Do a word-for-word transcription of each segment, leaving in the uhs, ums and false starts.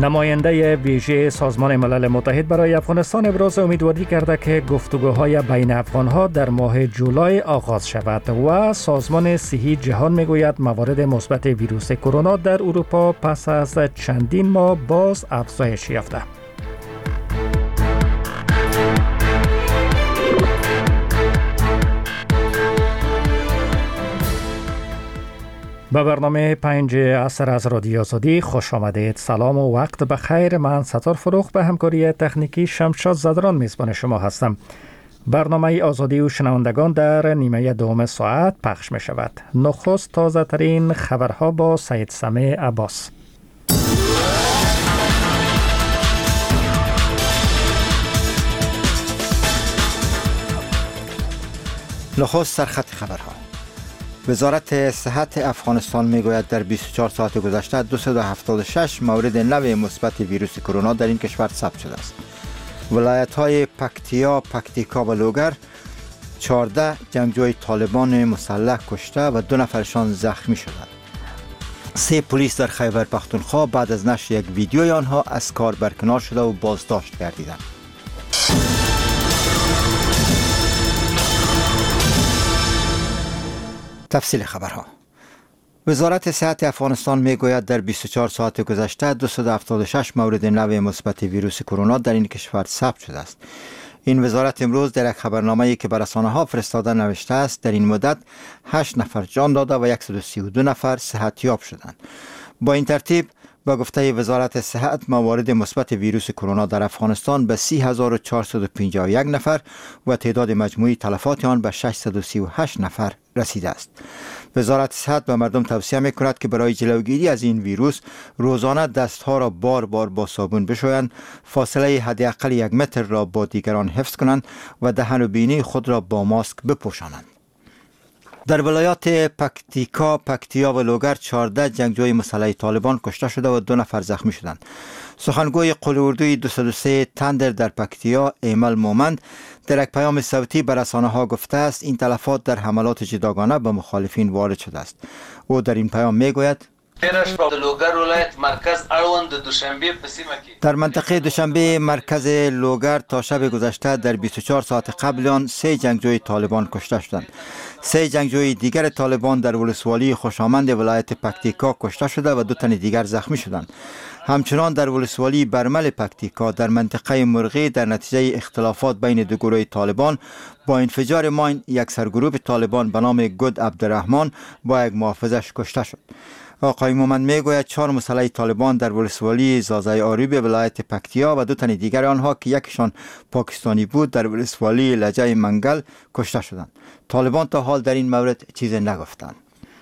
نماینده ویژه سازمان ملل متحد برای افغانستان ابراز امیدواری کرده که گفتگوهای بین افغانها در ماه جولای آغاز شود و سازمان صحی جهان میگوید موارد مثبت ویروس کرونا در اروپا پس از چندین ماه باز افزایش یافته. به برنامه پنج عصر از رادیو آزادی خوش آمدید. سلام و وقت بخیر. من ستار فروخ به همکاری تکنیکی شمشاد زدران میزبان شما هستم. برنامه آزادی و شنوندگان در نیمه دوم ساعت پخش می شود. نخست تازه ترین خبرها با سید سمیع عباس. نخست سرخط خبرها. وزارت صحت افغانستان میگوید در بیست و چهار ساعت گذشته دویست و هفتاد و شش مورد نو مثبت ویروس کرونا در این کشور ثبت شده است. ولایت های پکتیا، پکتیکا و لوگر چهارده جنگجوی طالبان مسلح کشته و دو نفرشان زخمی شدند. سه پلیس در خیبر پختونخوا بعد از نشر یک ویدیوی آنها از کار برکنار شده و بازداشت گردیدند. تفصیل خبرها. وزارت صحت افغانستان میگوید در بیست و چهار ساعت گذشته دویست و هفتاد و شش مورد نو مثبت ویروس کرونا در این کشور ثبت شده است. این وزارت امروز در یک خبرنامه‌ای که به رسانه‌ها فرستاده نوشته است در این مدت هشت نفر جان داده و صد و سی و دو نفر صحتیاب شدند. با این ترتیب با گفته وزارت صحت موارد مثبت ویروس کرونا در افغانستان به سی هزار و چهارصد و پنجاه و یک نفر و تعداد مجموعی تلفات آن به ششصد و سی و هشت نفر رسیده است. وزارت صحت به مردم توصیه می‌کند که برای جلوگیری از این ویروس روزانه دستها را بار بار با صابون بشویند، فاصله حداقل یک متر را با دیگران حفظ کنند و دهن و بینی خود را با ماسک بپوشانند. در ولایات پکتیکا، پکتیا و لوگر چهارده جنگجوی مسلح طالبان کشته شده و دو نفر زخمی شدند. سخنگوی قول اردوی دویست و سه تندر در پکتیا، ایمل مومند، در یک پیام صوتی به رسانه‌ها گفته است این تلفات در حملات جداگانه به مخالفین وارد شده است. او در این پیام میگوید در منطقه دوشنبه مرکز لوگر تا شب گذشته در بیست و چهار ساعت قبل آن سه جنگجوی طالبان کشته شدند. سه جنگجوی دیگر طالبان در ولسوالی خوشامند ولایت پکتیکا کشته شده و دو تن دیگر زخمی شدند. همچنان در ولسوالی برمل پکتیکا در منطقه مرغی در نتیجه اختلافات بین دو گروه طالبان با انفجار ماین یک سرگروه طالبان به نام گود عبدالرحمن با یک محافظش کشته شد. آقای مومند میگوید چهار مسلح طالبان در ولسوالی زازای آریب ولایت پکتیا و دو تن دیگر آنها که یکشان پاکستانی بود در ولسوالی لجه منگل کشته شدند. طالبان تا حال در این مورد چیزی نگفتند.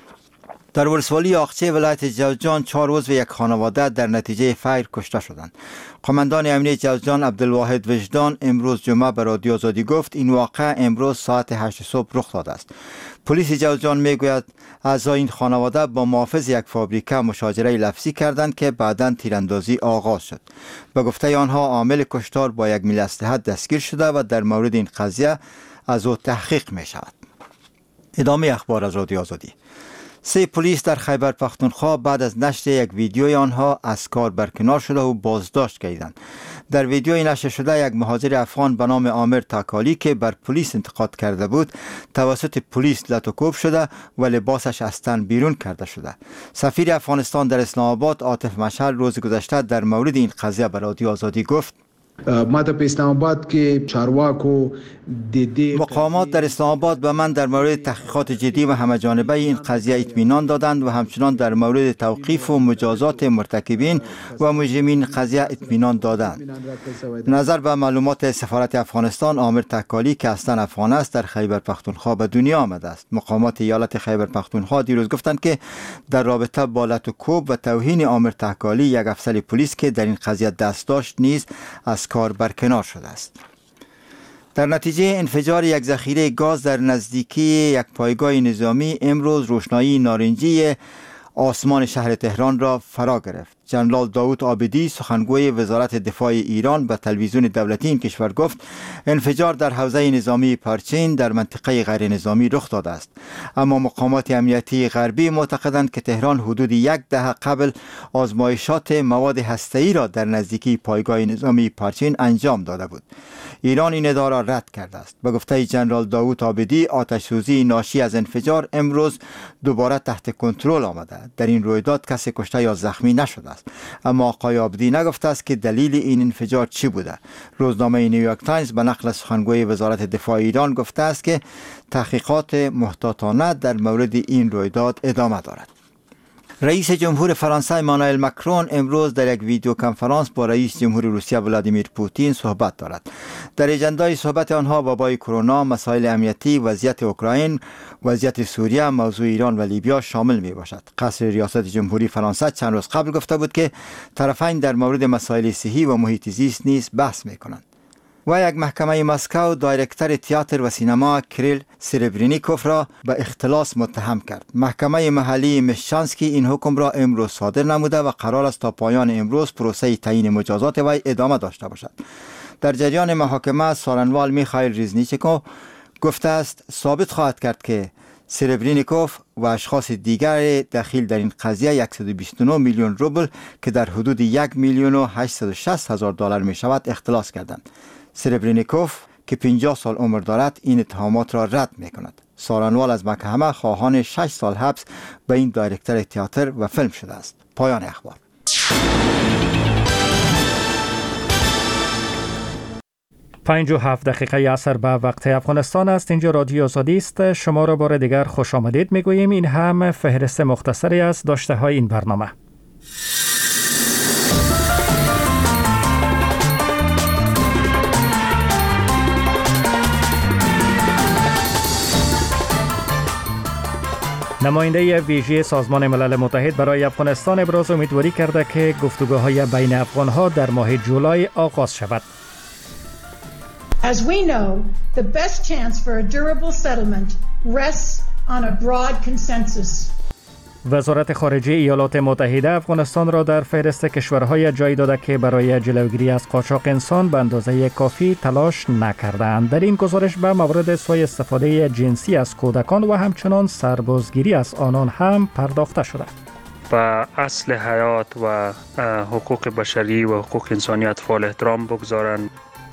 در ولسوالی آقچه ولایت جوزجان چهار عضو یک خانواده در نتیجه فیر کشته شدند. قماندان امنیت جوزجان عبدالواحد وجدان امروز جمعه به رادیو آزادی گفت این واقعه امروز ساعت هشت صبح رخ داده است. پلیس جوزجان میگوید اعضای این خانواده با محافظ یک فابریکه مشاجره لفظی کردند که بعداً تیراندازی آغاز شد. به گفته آنها عامل کشتار با یک میل اسلحه دستگیر شده و در مورد این قضیه از او تحقیق می شود. ادامه اخبار از رادیو آزادی. سه پلیس در خیبر پختونخوا بعد از نشر یک ویدیوی آنها از کار برکنار شده و بازداشت گردیدند. در ویدیوی نشر شده یک مهاجر افغان به نام عامر تاکالی که بر پلیس انتقاد کرده بود توسط پلیس لطوکوب شده و لباسش از تن بیرون کرده شده. سفیر افغانستان در اسلام آباد عاطف مشعل روز گذشته در مورد این قضیه به رادیو آزادی گفت ما در اسلام آباد که چارواکو مقامات در اسلام آباد به من در مورد تحقیقات جدی و همه‌جانبه این قضیه اطمینان دادند و همچنان در مورد توقیف و مجازات مرتکبین و مجرمین قضیه اطمینان دادند. نظر به معلومات سفارت افغانستان، عامر تکالی که اصلا افغان است در خیبر پختونخوا به دنیا آمده است. مقامات ایالت خیبر پختونخوا دیروز گفتند که در رابطه با لطوکوب و توهین عامر تکالی یک افسر پلیس که در این قضیه دست داشت نیز از کار برکنار شده است. در نتیجه انفجار یک ذخیره گاز در نزدیکی یک پایگاه نظامی امروز روشنایی نارنجی آسمان شهر تهران را فرا گرفت. جنرال داوود عابدی سخنگوی وزارت دفاع ایران به تلویزیون دولتی این کشور گفت انفجار در حوزه نظامی پارچین در منطقه غیر نظامی رخ داده است، اما مقامات امنیتی غربی معتقدند که تهران حدود یک دهه قبل آزمایشات مواد هسته‌ای را در نزدیکی پایگاه نظامی پارچین انجام داده بود. ایران این ادعا را رد کرده است. به گفته جنرال داوود عابدی آتش سوزی ناشی از انفجار امروز دوباره تحت کنترل آمده. در این رویداد کسی کشته یا زخمی نشده است، اما آقای عابدی نگفته است که دلیل این انفجار چی بوده. روزنامه نیویورک تایمز به نقل سخنگوی وزارت دفاع ایران گفته است که تحقیقات محتاطانه در مورد این رویداد ادامه دارد. رئیس جمهور فرانسه امانوئل مکرون امروز در یک ویدیو کنفرانس با رئیس جمهور روسیه ولادیمیر پوتین صحبت دارد. در اجندای صحبت آنها وبای کرونا، مسائل امنیتی، وضعیت اوکراین، وضعیت سوریه، موضوع ایران و لیبیا شامل می باشد. قصر ریاست جمهوری فرانسه چند روز قبل گفته بود که طرفین در مورد مسائل صحی و محیط زیست نیز بحث می کنند. و یک محکمه مسکو دایرکتر تئاتر و سینما کریل سربرینیکوف را به اختلاس متهم کرد. محکمه محلی مشچانسکی این حکم را امروز صادر نموده و قرار است تا پایان امروز پروسه تعیین مجازات وی ادامه داشته باشد. در جریان محاکمه سارنوال میخائیل ریزنیچکو گفته است ثابت خواهد کرد که سربرینیکوف و اشخاص دیگر دخیل در این قضیه صد و بیست و نه میلیون روبل که در حدود یک میلیون و هشتصد و شصت هزار دلار می شود اختلاس کردند. سربرینیکوف که پنجاه سال عمر دارد این اتهامات را رد می کند. سارنوال از محکمه خواهان شش سال حبس به این دایرکتر تئاتر و فیلم شده است. پایان اخبار. پنج و هفت دقیقه عصر به وقت افغانستان است. اینجا رادیو آزادی است. شما را بار دیگر خوش آمدید میگوییم. این هم فهرست مختصری از داشته های این برنامه. نماینده ویژه سازمان ملل متحد برای افغانستان ابراز امیدواری کرده که گفتگوهای بین افغانها در ماه جولای آغاز شود. As we know, the best chance for a durable settlement rests on a broad consensus. وزارت خارجه ایالات متحده افغانستان را در فهرست کشورهای جای داده که برای جلوگیری از قاچاق انسان به اندازه کافی تلاش نکردند. در این گزارش به موارد سوء استفاده جنسی از کودکان و همچنان سربازگیری از آنان هم پرداخته شده. و اصل حیات و حقوق بشری و حقوق انسانی اطفال احترام بگذارند.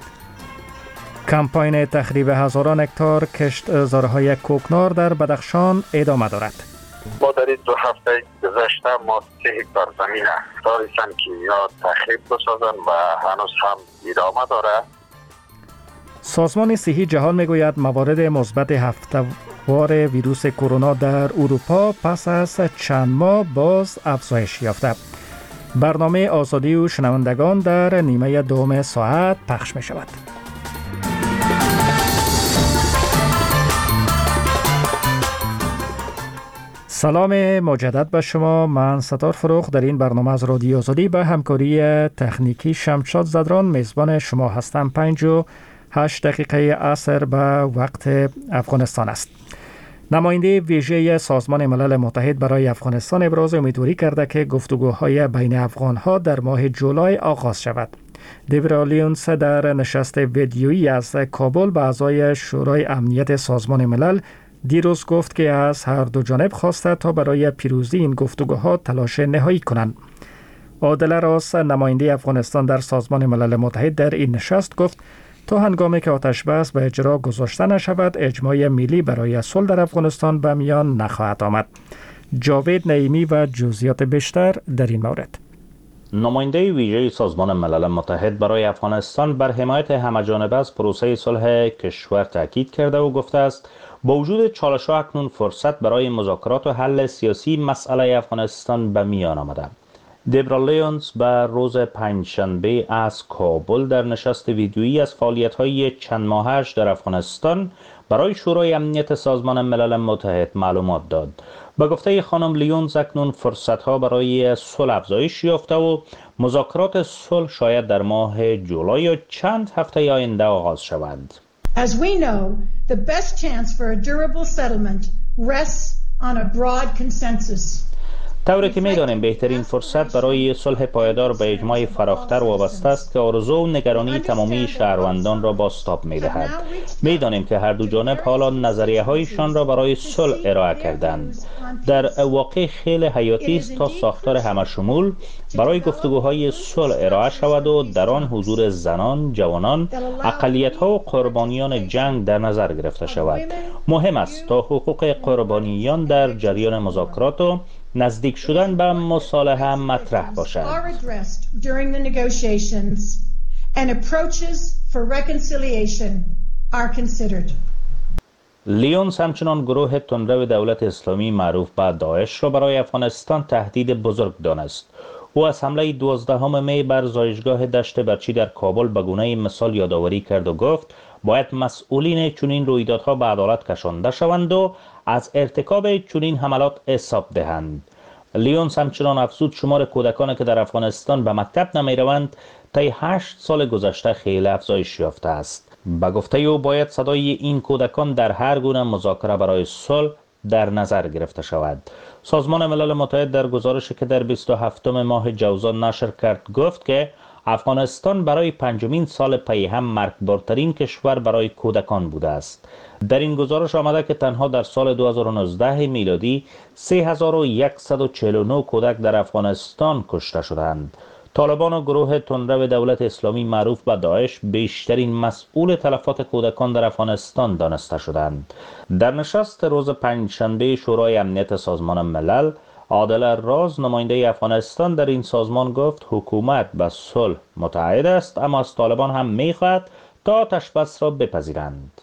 کمپاین تخریب هزاران هکتار کشتزارهای کوکنار در بدخشان ادامه دارد. ما در این دو هفته گذشته ما سه هکتار زمین دارستن که یا تخریب بسازن و هنوز هم ادامه داره. سازمان صحی جهان میگوید موارد مثبت هفته‌وار ویروس کرونا در اروپا پس از چند ماه باز افزایش یافته. برنامه آزادی و شنوندگان در نیمه دوم ساعت پخش می شود. سلام مجدد به شما. من ستار فروخ در این برنامه از رادیو آزادی به همکاری تکنیکی شمشاد زدران میزبان شما هستم. پنج و هشت دقیقه عصر به وقت افغانستان است. نماینده ویژه سازمان ملل متحد برای افغانستان ابراز امیدواری کرده که گفتگوهای بین افغانها در ماه جولای آغاز شود. دیورا لیونس در نشست ویدیویی از کابل به اعضای شورای امنیت سازمان ملل دیروز گفت که از هر دو جانب خواسته تا برای پیروزی این گفتگوها تلاش نهایی کنند. عادل راس نماینده افغانستان در سازمان ملل متحد در این نشست گفت تا هنگامی که آتش بس به اجرا گذاشته نشود اجماع ملی برای صلح در افغانستان به میان نخواهد آمد. جاوید نعیمی و جزئیات بیشتر در این مورد. نماینده ویژه سازمان ملل متحد برای افغانستان بر حمایت همه‌جانبه از پروسه صلح کشور تاکید کرده و گفته است با وجود چالش‌ها اکنون فرصت برای مذاکرات و حل سیاسی مسئله افغانستان به میان آمده. دیبرا لیونز به روز پنجشنبه از کابل در نشست ویدیویی از فعالیت‌های چند ماهش در افغانستان برای شورای امنیت سازمان ملل متحد معلومات داد. به گفته خانم لیونز اکنون فرصت‌ها برای صلح افزایش یافته و مذاکرات صلح شاید در ماه جولای یا چند هفته آینده آغاز شوند. As we know, the best chance for a durable settlement rests on a broad consensus. طوری که می‌دانیم بهترین فرصت برای صلح پایدار به اجماع فراختر وابسته است که آرزو و نگرانی تمامی شهروندان را بازتاب می‌دهد. می‌دانیم که هر دو جانب حالا نظریه‌هایشان را برای صلح ارائه کردند. در واقع خیلی حیاتی است تا ساختار همشمول برای گفتگوهای صلح ارائه شود و در آن حضور زنان، جوانان، اقلیت‌ها و قربانیان جنگ در نظر گرفته شود. مهم است تا حقوق قربانیان در جریان مذاکرات و نزدیک شدن به مصالحه مطرح باشد. لیونز همچنان گروه تندرو دولت اسلامی معروف به داعش را برای افغانستان تهدید بزرگ دانست. او از حمله دوازدهم می بر زایشگاه دشت برچی در کابل به گونه مثال یادآوری کرد و گفت باید مسئولین چنین رویدادها به عدالت کشانده شوند و از ارتکاب چنین حملات حساب دهند. لیونز همچنان افزود شمار کودکانی که در افغانستان به مکتب نمی روند طی هشت سال گذشته خیلی افزایش یافته است. به گفته او باید صدای این کودکان در هر گونه مذاکره برای صلح در نظر گرفته شود. سازمان ملل متحد در گزارشی که در بیست و هفتم ماه جوزان نشر کرد گفت که افغانستان برای پنجمین سال پی هم مرگبارترین کشور برای کودکان بوده است. در این گزارش آمده که تنها در سال دو هزار و نوزده میلادی سه هزار و صد و چهل و نه کودک در افغانستان کشته شدند. طالبان و گروه تندرو دولت اسلامی معروف به داعش بیشترین مسئول تلفات کودکان در افغانستان دانسته شدند. در نشست روز پنجشنبه شورای امنیت سازمان ملل، عادل راز نماینده افغانستان در این سازمان گفت حکومت به صلح متعهد است اما از طالبان هم می‌خواهد تا آتش بس را بپذیرند.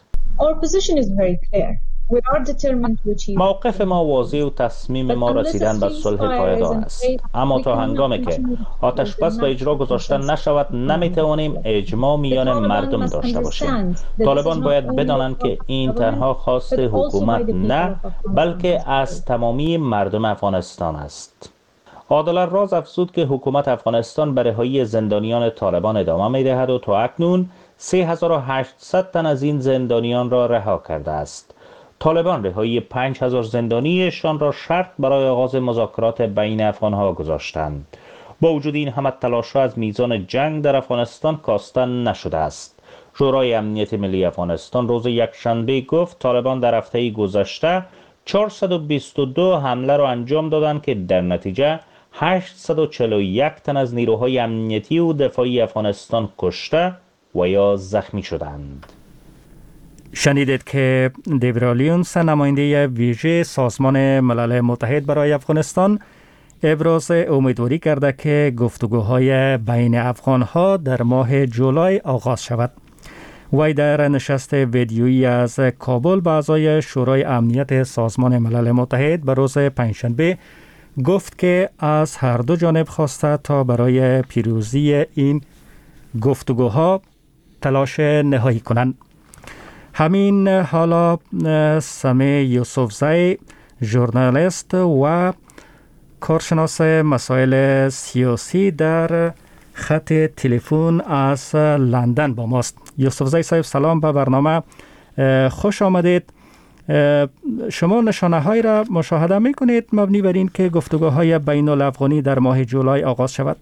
موقف ما واضح و تصمیم ما رسیدن به صلح پایدار است، اما تا هنگامی که آتش بس به اجرا گذاشته نشود نمیتوانیم اجماع میان مردم داشته باشیم. طالبان باید بدانند که این تنها خواست حکومت نه بلکه از تمامی مردم افغانستان است. عادل راز افزود که حکومت افغانستان به رهایی زندانیان طالبان ادامه می‌دهد و تا اکنون سه هزار و هشتصد تن از این زندانیان را رها کرده است. طالبان رهایی پنج هزار زندانیشان را شرط برای آغاز مذاکرات بین افغانها گذاشتند. با وجود این همه تلاش‌ها از میزان جنگ در افغانستان کاسته نشده است. شورای امنیت ملی افغانستان روز یکشنبه گفت طالبان در هفته گذشته چهارصد و بیست و دو حمله را انجام دادند که در نتیجه هشتصد و چهل و یک تن از نیروهای امنیتی و دفاعی افغانستان کشته و یا زخمی شدند. شنیدید که دیورا لیونز نماینده ویژه سازمان ملل متحد برای افغانستان ابراز امیدواری کرده که گفتگوهای بین افغانها در ماه جولای آغاز شود. وی در نشست ویدیویی از کابل با اعضای شورای امنیت سازمان ملل متحد به روز پنجشنبه گفت که از هر دو جانب خواسته تا برای پیروزی این گفتگوها تلاش نهایی کنند. همین حالا سمی یوسفزی ژورنالیست و کارشناس مسائل سیاسی در خط تلفن از لندن با ماست. یوسفزی صاحب سلام به برنامه، خوش آمدید. شما نشانه های را مشاهده می کنید مبنی بر این که گفتگوهای بین الافغانی در ماه جولای آغاز شود؟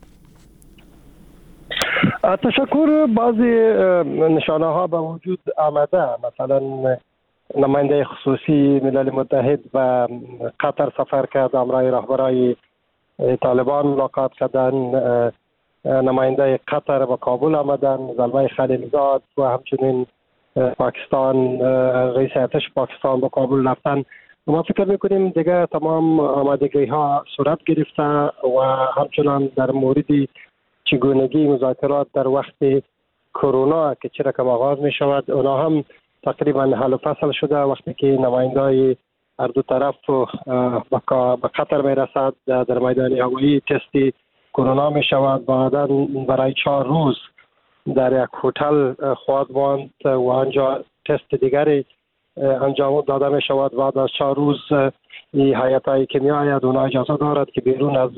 تشکر. بعضی نشانه ها به وجود آمده، مثلا نماینده خصوصی ملل متحد و قطر سفر کرد، امرای رهبرای طالبان ملاقات کردن، نماینده قطر به کابل آمدن، زلمه خلیلزاد و همچنین پاکستان رئیس ارتش پاکستان به کابل رفتن. ما فکر میکنیم دیگه تمام آمادگی ها صورت گرفته و همچنان در مورد چگونگی مذاکرات در وقت کرونا که چه رقم آغاز می شود اونا هم تقریبا حل و فصل شده. وقتی که نمایندای هر دو طرف به قطر می رسد در میدان هوایی تستی کرونا می شود، بعدا برای چهار روز در یک هتل خواهد ماند و آنجا تست دیگری انجام داده می شود. بعد از چهار روز این هیئتی که می آید اونا اجازه دارد که بیرون از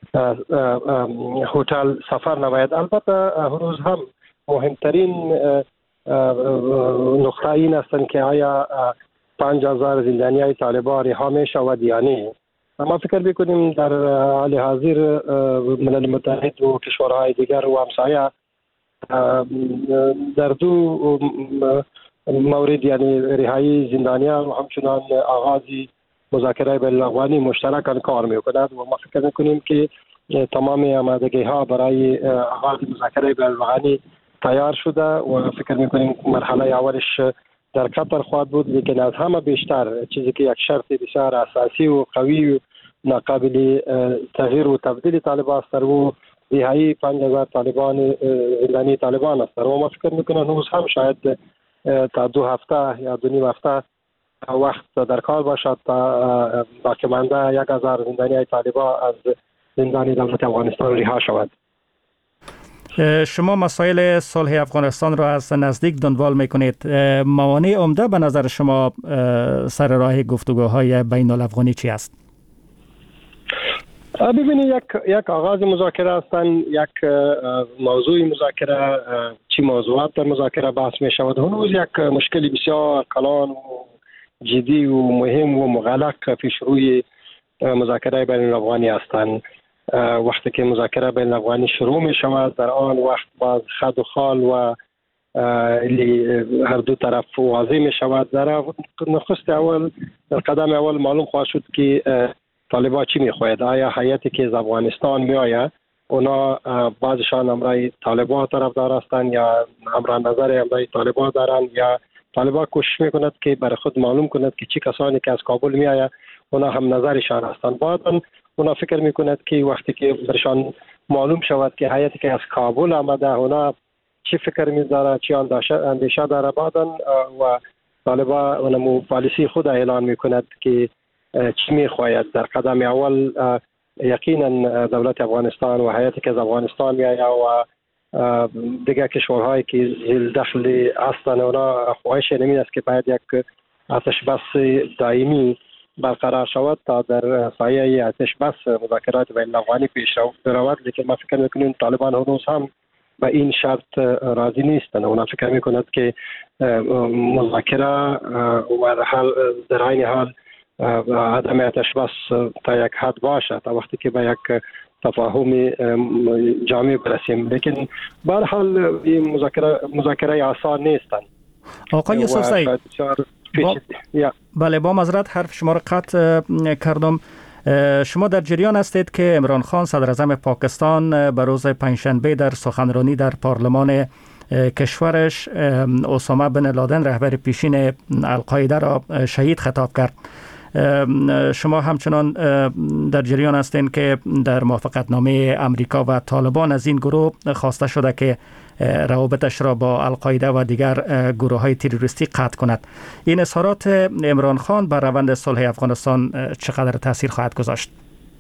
هتل سفر نماید. البته هر روز هم مهمترین نقطه این است که آیا پنج هزار زندانی های طالبان رها می شود یا نه. ما فکر میکنیم در حال حاضر ملل متحد و کشورهای دیگر و همسایه در دو مورد یعنی رهایی زندانیان و همچنان آغاز مذاکره بین الاقوانی مشترکاً کار میکند و ما فکر میکنیم که تمام آمادگی ها برای آغاز مذاکره بین الاقوانی تیار شده و فکر میکنیم مرحله اولش در قطر خواهد بود، لیکن از همه بیشتر چیزی که یک شرط بسیار اساسی و قوی و ناقابل تغییر و تبدیل طالبان است و رهایی پنج هزار طالبان زندانی طالبان است و ما فکر میکنم هنوز هم شاید تا دو هفته یا دو نیم هفته وقت در کار باشد تا باقی مانده یک هزار زندانی طالبان از زندان دولت افغانستان رها شود. شما مسائل صلح افغانستان را از نزدیک دنبال میکنید. موانع عمده به نظر شما سر راه گفتگوهای بین الافغانی چی است؟ ببینید یک یک آغاز مذاکره هستند، یک موضوع مذاکره چی موضوعات در مذاکره بحث می شود. هنوز یک مشکل بسیار کلان و جدی و مهم و مغلق پیش روی مذاکره بین الافغانی هستند. وقتی که مذاکره بین الافغانی شروع می شود در آن وقت باز خد و خال و هر دو طرف واضح می شود. در نخست اول در قدم اول معلوم خواهد شد که طالبان چی می خواهد. آیا هیئتی که از افغانستان می آید اونا بعضشان امرای طالبان طرفدار هستند یا امران نظر امرای طالبان دارند یا طالبان کوشش می کند که برای خود معلوم کند که چی کسانی که از کابل می آید اونا هم نظرشان هستند. بعدا اونا فکر می کند که وقتی که برشان معلوم شود که هیئتی که از کابل آمده اونا چی فکر می داره چی اندیشه داره بعدا و طالبان اونمو پالیسی خود اعلان می کند که چی می خواهد. در قدم اول یقینا دولت افغانستان و هیئتی که از افغانستان می آید و دیگر کشورهایی که زیر دخل هستند اونا خواهش نمی است که باید یک آتش بس دائمی برقرار شود تا در سایه آتش بس مذاکرات بین الافغانی پیش برود. لیکن ما فکر میکنیم طالبان هنوز هم به این شرط راضی نیستند. اونا فکر میکند که مذاکره و در عین حال عدم آتش بس تا یک حد باشد تا وقتی که به یک تفاهم جامع برسیم. لیکن به هر حال این مذاکره مذاکره آسان نیستند. آقای یوسفزئی با... بله با معذرت حرف شما را قطع کردم. شما در جریان هستید که عمران خان صدر اعظم پاکستان به روز پنجشنبه در سخنرانی در پارلمان کشورش اسامه بن لادن رهبر پیشین القاعده را شهید خطاب کرد. شما همچنان در جریان هستین که در موافقتنامه امریکا و طالبان از این گروه خواسته شده که روابطش را با القاعده و دیگر گروه های تروریستی قطع کند. این اظهارات عمران خان بر روند صلح افغانستان چقدر تاثیر خواهد گذاشت؟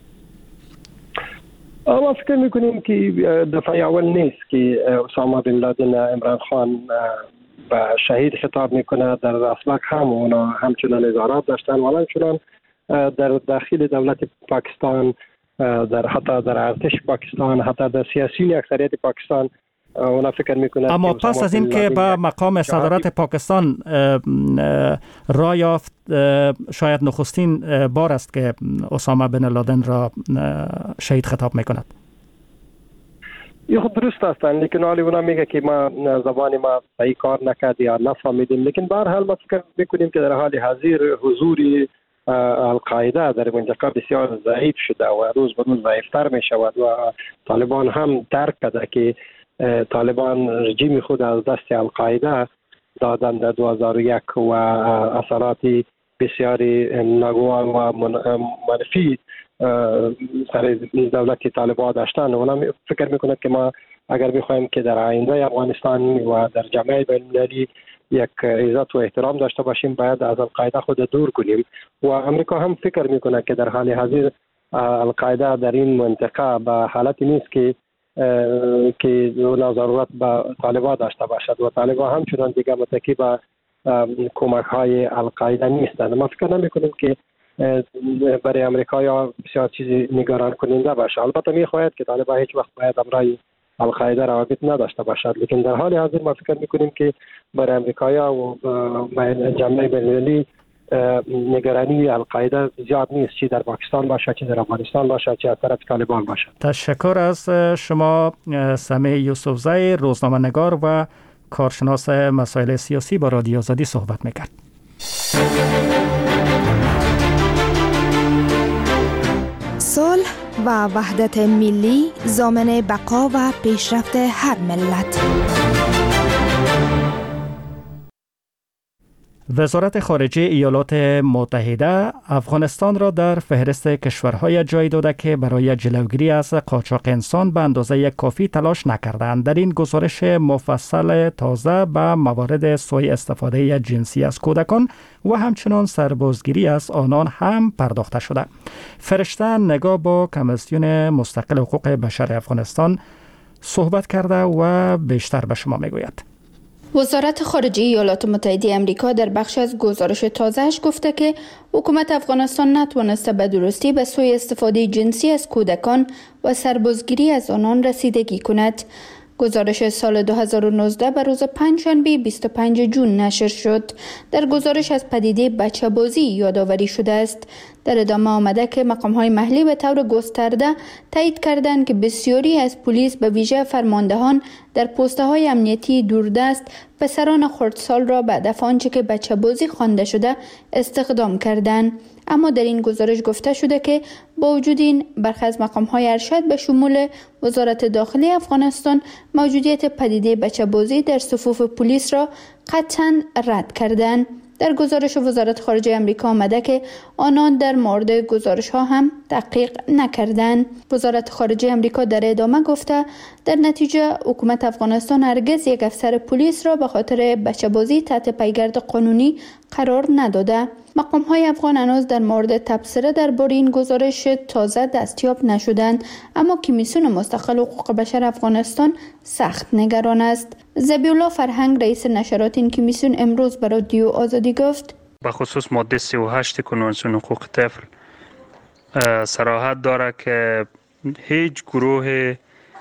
ما فکر میکنیم که دفعه اول نیست که اسامه بن لادن عمران خان به شهید خطاب میکنه. در اسبق هم اونا همچنان اظهارات داشتن و همچنان در داخل دولت پاکستان در حتی در ارتش پاکستان حتی در سیاسیون اکثریت پاکستان اونا فکر میکنند. اما پس از این که به مقام صدارت پاکستان راه یافت شاید نخستین بار است که اسامه بن لادن را شهید خطاب میکند. یه خود درست هستن لیکن حالی اونا میگه که ما زبان ما صحیح کار نکرد یا نفهمیدیم. لیکن به هر حال ما فکر میکنیم که در حال حاضر حضور القاعده در منطقه بسیار ضعیف شده و روز به روز ضعیفتر می شود و طالبان هم درک کرده که طالبان رژیم خود از دست القاعده دادن در دو هزار و یک و اثرات بسیاری ناگوار و منفی سر دولت طالبان داشتن. اونا فکر میکنند که ما اگر بخوایم که در آینده افغانستان و در جامعه بین المللی یک عزت و احترام داشته باشیم باید از القاعده خود دور کنیم و امریکا هم فکر میکنه که در حال حاضر القاعده در این منطقه به حالتی نیست که که ضرورت به طالبان داشته باشد و طالبان همچنان دیگه متکی به کمک های القاعده نیستند. ما فکر نمی کنیم که برای امریکا بسیار چیزی نگران کننده باشه. البته می خواهد که طالبان هیچ وقت باید امرای القاعده روابط نداشته باشد، لیکن در حال حاضر ما فکر میکنیم که برای امریکا و جامعه بین‌المللی نگرانی القاعده زیاد نیست، چی در پاکستان باشه، چی در افغانستان باشه، چی از طرف طالبان باشه. تشکر از شما سمیع یوسفزی، روزنامه نگار و کارشناس مسائل سیاسی، با رادیو آزادی صحبت میکرد. صلح و وحدت ملی ضامن بقا و پیشرفت هر ملت. وزارت خارجه ایالات متحده افغانستان را در فهرست کشورهای جای داده که برای جلوگیری از قاچاق انسان به اندازه کافی تلاش نکردند. در این گزارش مفصل تازه به موارد سوء استفاده جنسی از کودکان و همچنان سربازگیری از آنان هم پرداخته شده. فرشته نگاه با کمیسیون مستقل حقوق بشر افغانستان صحبت کرده و بیشتر به شما میگوید. وزارت خارجه ایالات متحده آمریکا در بخش از گزارش تازه‌اش گفته که حکومت افغانستان نتوانسته به درستی به سوء استفاده جنسی از کودکان و سربازگیری از آنان رسیدگی کند. گزارش سال دو هزار و نوزده به روز پنجشنبه بیست و پنجم ژوئن نشر شد. در گزارش از پدیده بچه بازی یادآوری شده است. در ادامه آمده که مقام‌های محلی به طور گسترده تایید کردند که بسیاری از پلیس به ویژه فرماندهان در پست‌های امنیتی دوردست پسران خردسال را بعد از آنچه که بچه بازی خوانده شده استخدام کردند. اما در این گزارش گفته شده که با وجود این برخی از مقام‌های ارشد به شمول وزارت داخلی افغانستان موجودیت پدیده بچه بازی در صفوف پلیس را قطعاً رد کردند. در گزارش وزارت خارجه آمریکا آمده که آنان در مورد گزارش ها هم تحقیق نکردند. وزارت خارجه آمریکا در ادامه گفته در نتیجه حکومت افغانستان هرگز یک افسر پلیس را به خاطر بچه بازی تحت پیگرد قانونی قرار نداده. مقام های افغان هنوز در مورد تبصره درباره این گزارش تازه دستیاب نشدند، اما کمیسیون مستقل حقوق بشر افغانستان سخت نگران است. ذبیحالله فرهنگ رئیس نشرات این کمیسیون امروز به رادیو آزادی گفت به خصوص ماده سی و هشت کنوانسیون حقوق طفل صراحت داره که هیچ گروه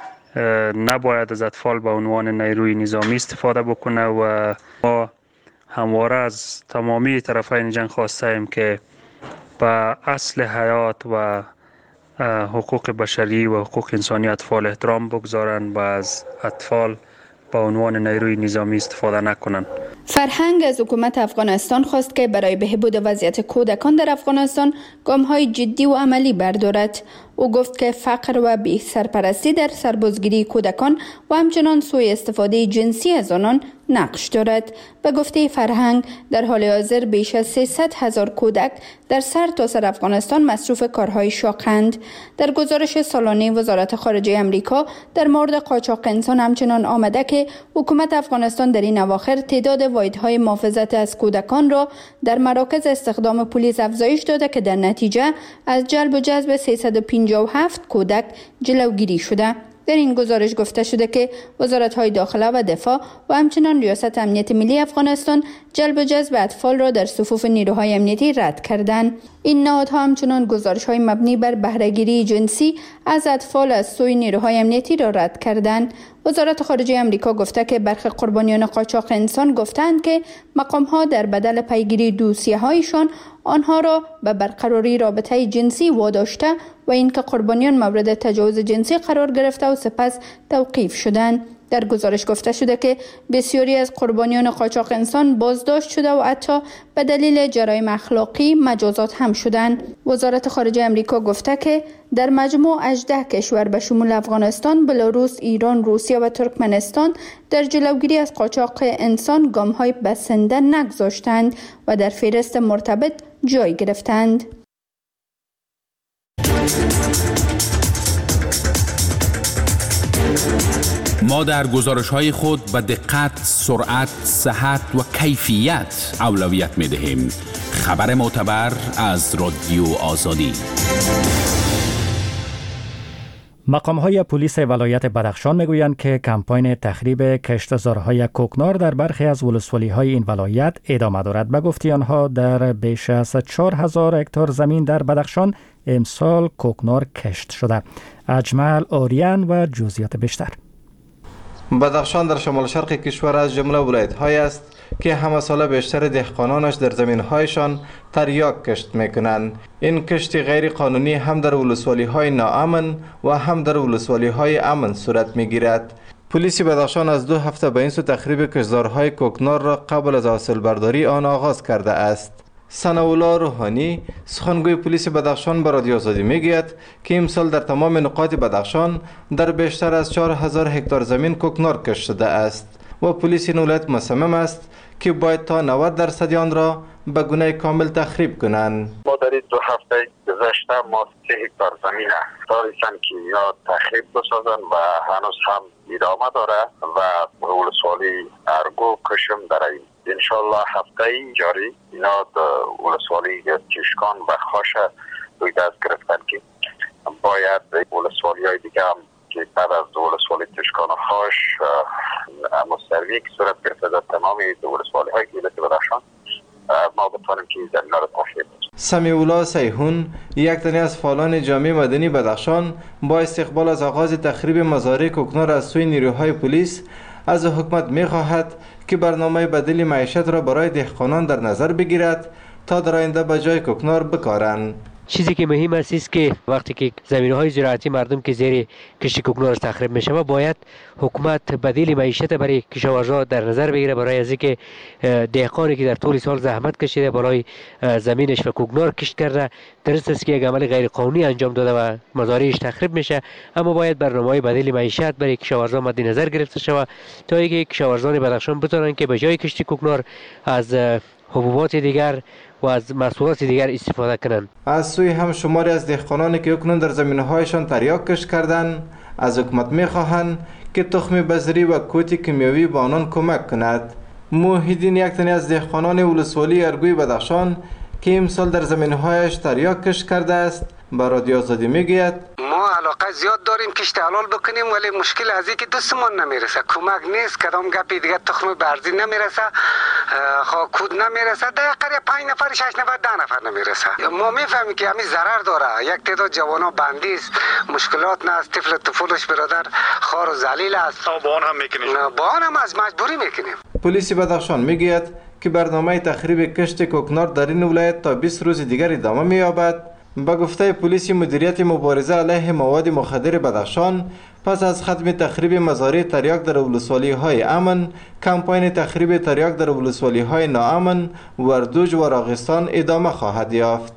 نباید از اطفال به عنوان نیروی نظامی استفاده بکنه و ما همواره از تمامی طرفین جنگ خواسته ایم که به اصل حیات و حقوق بشری و حقوق انسانی اطفال احترام بگذارند و از اطفال به عنوان نیروی نظامی استفاده نکنند. فرهنگ از حکومت افغانستان خواست که برای بهبود وضعیت کودکان در افغانستان گام‌های جدی و عملی بردارد. او گفت که فقر و بی سرپرستی در سربازگیری کودکان و همچنان سوء استفاده جنسی از آنان نقش دارد. به گفته فرهنگ در حال حاضر بیش از سیصد هزار کودک در سر تا سر افغانستان مصروف کارهای شاقند. در گزارش سالانه وزارت خارجه آمریکا در مورد قاچاق انسان همچنان آمده که حکومت افغانستان در این اواخر تعداد واحدهای محافظت از کودکان را در مراکز استخدام پلیس افزایش داده که در نتیجه از جلب و جذب سیصد و پنجاه و هفت کودک جلوگیری شده. در این گزارش گفته شده که وزارت‌های داخله و دفاع و همچنان ریاست امنیت ملی افغانستان جلب و جذب اطفال را در صفوف نیروهای امنیتی رد کردند. این نهادها همچنان گزارش‌های مبنی بر بهره‌گیری جنسی از اطفال از سوی نیروهای امنیتی را رد کردند. وزارت خارجه آمریکا گفته که برخی قربانیان قاچاق انسان گفتند که مقام‌ها در بدل پیگیری دوسیه‌هایشان آنها را به برقراری رابطه جنسی واداشته و اینکه قربانیان مورد تجاوز جنسی قرار گرفته و سپس توقیف شدند. در گزارش گفته شده که بسیاری از قربانیان قاچاق انسان بازداشت شده و حتی به دلیل جرایم اخلاقی مجازات هم شدند. وزارت خارجه آمریکا گفته که در مجموع هجده کشور به شمول افغانستان، بلاروس، ایران، روسیه و ترکمنستان در جلوگیری از قاچاق انسان گام‌های بسنده نگذاشتند و در فهرست مرتبط جای گرفتند. ما در گزارش‌های خود به دقت، سرعت، صحت و کیفیت اولویت می‌دهیم. خبر معتبر از رادیو آزادی. مقام‌های پلیس ولایت بدخشان میگویند که کمپاین تخریب کشتزارهای کوکنار در برخی از ولسوالی‌های این ولایت ادامه دارد. به گفته آنها در بیش از چهار هزار هکتار زمین در بدخشان امسال کوکنار کشت شده. اجمل آریان و جزئیات بیشتر. بدخشان در شمال شرق کشور از جمله ولایت‌های است که همه ساله بیشتر دهقانانش در زمین‌هایشان تریاک کشت میکنند. این کشت غیر قانونی هم در ولسوالی‌های ناامن و هم در ولسوالی‌های امن صورت میگیرد. پلیس بدخشان از دو هفته به این سو تخریب کشتزارهای کوکنار را قبل از حاصل برداری آن آغاز کرده است. ثناءالله روحانی سخنگوی پلیس بدخشان به رادیو آزادی میگوید که امسال در تمام نقاط بدخشان در بیشتر از چهار هزار هکتار زمین کوکنار کشت شده است و پلیس این ولایت مصمم است که باید تا نود درصد آن را به گونه کامل تخریب کنند. ما در این دو هفته گذشته ما سه هکتار زمین داریم که یا تخریب بسازن و هنوز هم ادامه داره و ولسوالی ارگو کشم در این انشالله هفته جاری اینا ولسوالی چشکان و خاش روی دست گرفتن که باید ولسوالی های دیگه هم که بعد از ولسوالی چشکان و خاش مستروی که صورت گرفته در تمام ولسوالی های که بدخشان ما بتوانیم که این زمین را تخریب کنیم. سمیع سیحون یک تن از فعالان جامعه مدنی بدخشان با استقبال از آغاز تخریب مزارع کوکنار از سوی نیروهای پلیس از حکومت می‌خواهد که برنامه بدیل معیشت را برای دهقانان در نظر بگیرد تا در آینده به جای کوکنار بکارند. چیزی که مهم است است که وقتی که زمین‌های زراعتی مردم که زیر کشت کوکنار تخریب میشه و باید حکومت بدیل معیشت برای کشاورزا در نظر بگیره برای از اینکه دهقانی که در طول سال زحمت کشیده برای زمینش و کوکنار کشت کرده درست است که یک عمل غیر قانونی انجام داده و مزارعش تخریب میشه، اما باید برنامه‌های بدیل معیشت برای کشاورزا مد نظر گرفته شود تا اینکه کشاورزان بدخشان بتونن که به جای کشت کوکنار از حبوبات دیگر و از محصولات دیگر استفاده کنند. از سوی هم شماری از دهقانانی که اکنون در زمینهایشان تریاک کشت کردند از حکومت میخواهند که تخم بذری و کوت کیمیاوی به آنان کمک کند. موحدین یک تن از دهقانان ولسوالی ارگوی بدخشان که امسال در زمینهایش تریاک کشت کرده است به رادیو آزادی میگوید ما علاقه زیاد داریم کشت حلال بکنیم ولی مشکل از اینکه دستمون نمیرسه، کمک نیست، کدام گپی دیگه تخم برزی نمیرسه، خا کود نمیرسه، در قریه پنج نفر شش نفر ده نفر نمیرسه. ما میفهمیم که همین ضرر داره، یک تعداد جوانا بندی است، مشکلات نه است، طفل طفولش برادر خار و ذلیل است، با آن هم میکنیم، با آن هم از مجبوری میکنیم. پلیس بدخشان میگوید که برنامه تخریب کشت کوکنار در این ولایت تا بیست روز دیگر ادامه می‌یابد. با گفته پلیس مدیریت مبارزه علیه مواد مخدر بدخشان پس از ختم تخریب مزارع تریاک در ولسوالی های امن، کمپاین تخریب تریاک در ولسوالی های ناامن، وردوج و راغستان ادامه خواهد یافت.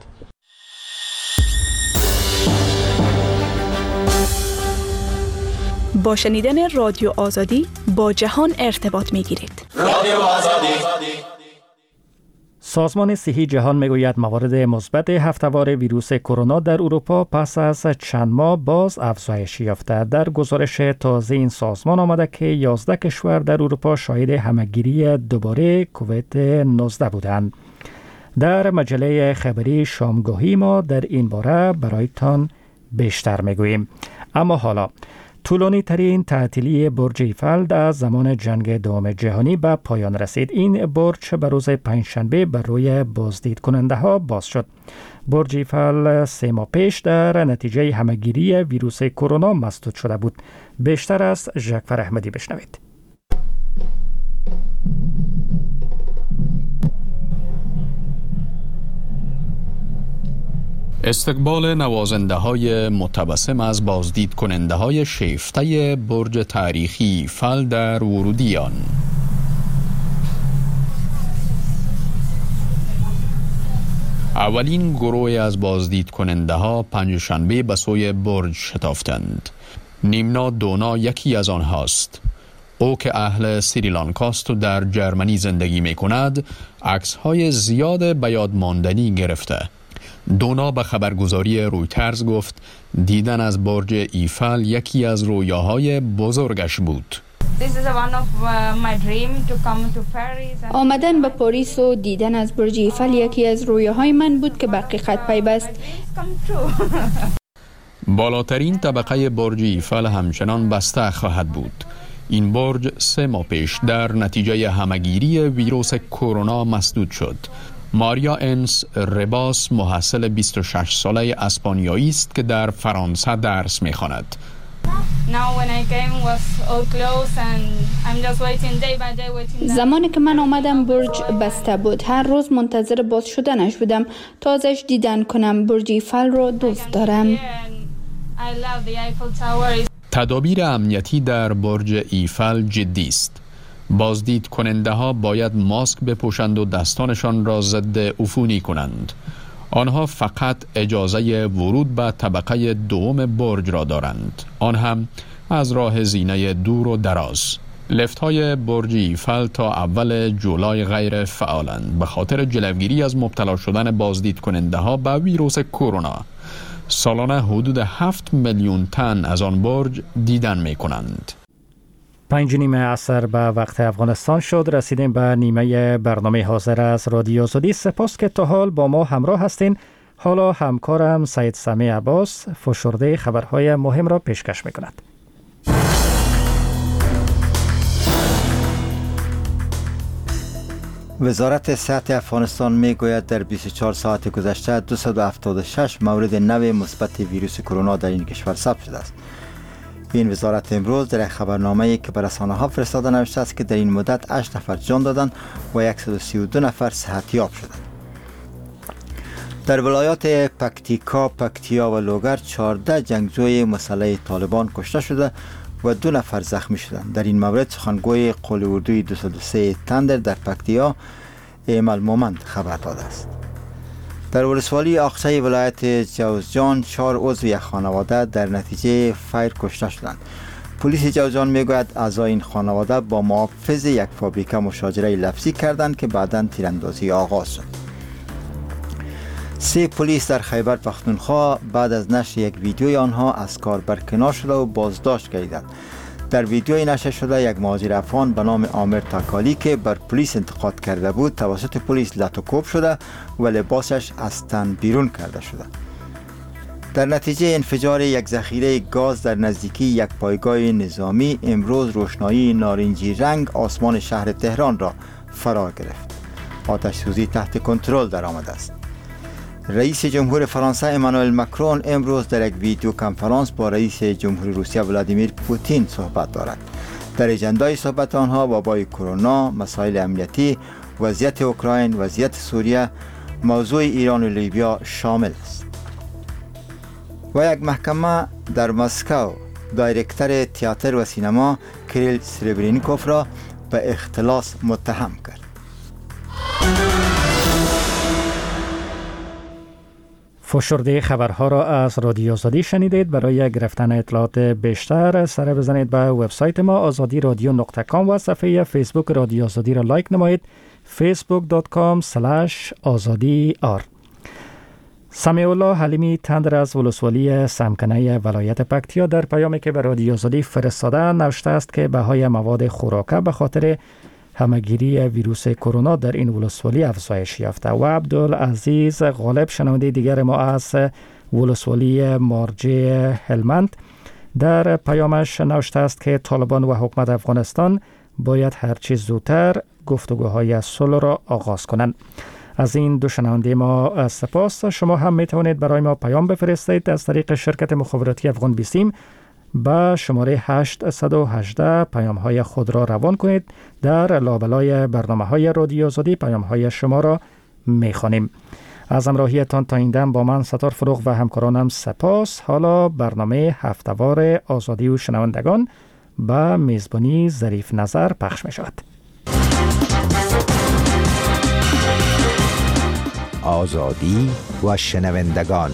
با شنیدن رادیو آزادی با جهان ارتباط می گیرید. رادیو آزادی. سازمان صحی جهان میگوید موارد مثبت هفته‌وار ویروس کرونا در اروپا پس از چند ماه باز افزایش یافته. در گزارش تازه این سازمان آمده که یازده کشور در اروپا شاهد همه‌گیری دوباره کووید نوزده بودند. در مجله خبری شامگاهی ما در این باره برایتان بیشتر میگوییم. اما حالا طولانی ترین تعطیلی برج ایفل از زمان جنگ دوم جهانی به پایان رسید. این برج به روز پنجشنبه بر روی بازدید کننده ها باز شد. برج ایفل سه ماه پیش در نتیجه همه‌گیری ویروس کرونا مسدود شده بود. بیشتر از ژکفر احمدی بشنوید. استقبال نوازنده های متبسم از بازدید کننده های شیفته برج تاریخی ایفل در ورودیان. اولین گروه از بازدید کننده ها پنجشنبه به سوی برج شتافتند. نیمنا دونا یکی از آنهاست. او که اهل سریلانکاست و در جرمنی زندگی می کند، عکس های زیاد به یاد ماندنی گرفته. دونا به خبرگزاری رویترز گفت دیدن از برج ایفل یکی از رویاهای بزرگش بود. آمدن به پاریس و دیدن از برج ایفل یکی از رویاهای من بود که به حقیقت پیوست. بالاترین طبقه برج ایفل همچنان بسته خواهد بود. این برج سه ماه پیش در نتیجه همه‌گیری ویروس کرونا مسدود شد. ماریا انس رباس محصل بیست و شش ساله اسپانیایی است که در فرانسه درس می‌خواند. زمانی که من آمدم برج بسته بود. هر روز منتظر باز شدنش بودم تا ازش دیدن کنم. برج ایفل رو دوست دارم. تدابیر امنیتی در برج ایفل جدی است. بازدید کننده ها باید ماسک بپوشند و دستانشان را ضد عفونی کنند. آنها فقط اجازه ورود به طبقه دوم برج را دارند، آن هم از راه زینه دور و دراز. لفت های برج ایفل تا اول جولای غیر فعالند به خاطر جلوگیری از مبتلا شدن بازدید کننده ها به ویروس کرونا. سالانه حدود هفت میلیون تن از آن برج دیدن می کنند. پنج نیمه عصر به وقت افغانستان شد. رسیدیم به نیمه برنامه حاضر از رادیو آزادی. سپاس که تا حال با ما همراه هستین. حالا همکارم سید سمی عباس فشرده خبرهای مهم را پیشکش می کند. وزارت صحت افغانستان می گوید در بیست و چهار ساعت گذشته دویست و هفتاد و شش مورد نو مثبت ویروس کرونا در این کشور ثبت شده است. این وزارت امروز در خبرنامه‌ای که به رسانه‌ها فرستاده نوشته است که در این مدت هشت نفر جان دادند و صد و سی و دو نفر صحتیاب شدند. در ولایات پکتیکا، پکتیا و لوگر چهارده جنگجوی مسلح طالبان کشته شده و دو نفر زخمی شدند. در این مورد سخنگوی قول اردوی دویست و سه تندر در پکتیا ایمل مومند خبر داده است. در ولسوالی آقچه ولایت جوزجان چهار عضو یک خانواده در نتیجه فیر کشته شدند. پلیس جوزجان میگوید اعضای این خانواده با محافظ یک فابریکه مشاجره لفظی کردند که بعداً تیراندازی آغاز شد. سه پلیس در خیبر پختونخوا بعد از نشر یک ویدیوی آنها از کار برکنار شده و بازداشت گردیدند. در ویدیوی نشر شده یک مهاجر افغان به نام عامر تاکالی که بر پلیس انتقاد کرده بود توسط پلیس لطوکوب شده و لباسش از تن بیرون کرده شده. در نتیجه انفجار یک ذخیره گاز در نزدیکی یک پایگاه نظامی امروز روشنایی نارنجی رنگ آسمان شهر تهران را فرا گرفت. آتش سوزی تحت کنترل درآمده است. رئیس جمهور فرانسه امانوئل مکرون امروز در یک ویدیو کنفرانس با رئیس جمهور روسیه ولادیمیر پوتین صحبت دارد. در اجندای صحبت آنها وبای کرونا، مسائل امنیتی، وضعیت اوکراین، وضعیت سوریه، موضوع ایران و لیبیا شامل است. و یک محکمه در مسکو دایرکتر تئاتر و سینما کریل سربرینیکوف را به اختلاس متهم کرد. فشرده خبرها را از رادیو آزادی شنیدید. برای گرفتن اطلاعات بیشتر سر بزنید به وبسایت ما آزادی رادیو نقطه کام و صفحه فیسبوک رادیو آزادی را لایک نمایید. فیسبوک دات کام اسلش آزادی آر. سمیع الله حلیمی تندر از ولسوالی سمکنه ولایت پکتیا در پیامی که به رادیو آزادی فرستاده نوشته است که بهای مواد خوراکه به خاطر همگیری ویروس کرونا در این ولسوالی افزایش یافته. و عبدالعزیز غالب شنونده دیگر ما از ولسوالی مارجه هلمند در پیامش نوشته است که طالبان و حکومت افغانستان باید هرچی زودتر گفتگوهای صلح را آغاز کنند. از این دو شنونده ما سپاس. شما هم می توانید برای ما پیام بفرستید از طریق شرکت مخابراتی افغان بیسیم با شماره هشت یک هشت پیام های خود را روان کنید. در لابلای برنامه های رادیو آزادی پیام های شما را می خوانیم. از همراهیتان تا این دم با من ستار فروغ و همکارانم سپاس. حالا برنامه هفتهوار آزادی و شنوندگان با میزبانی ظریف نظر پخش می شود. آزادی و شنوندگان.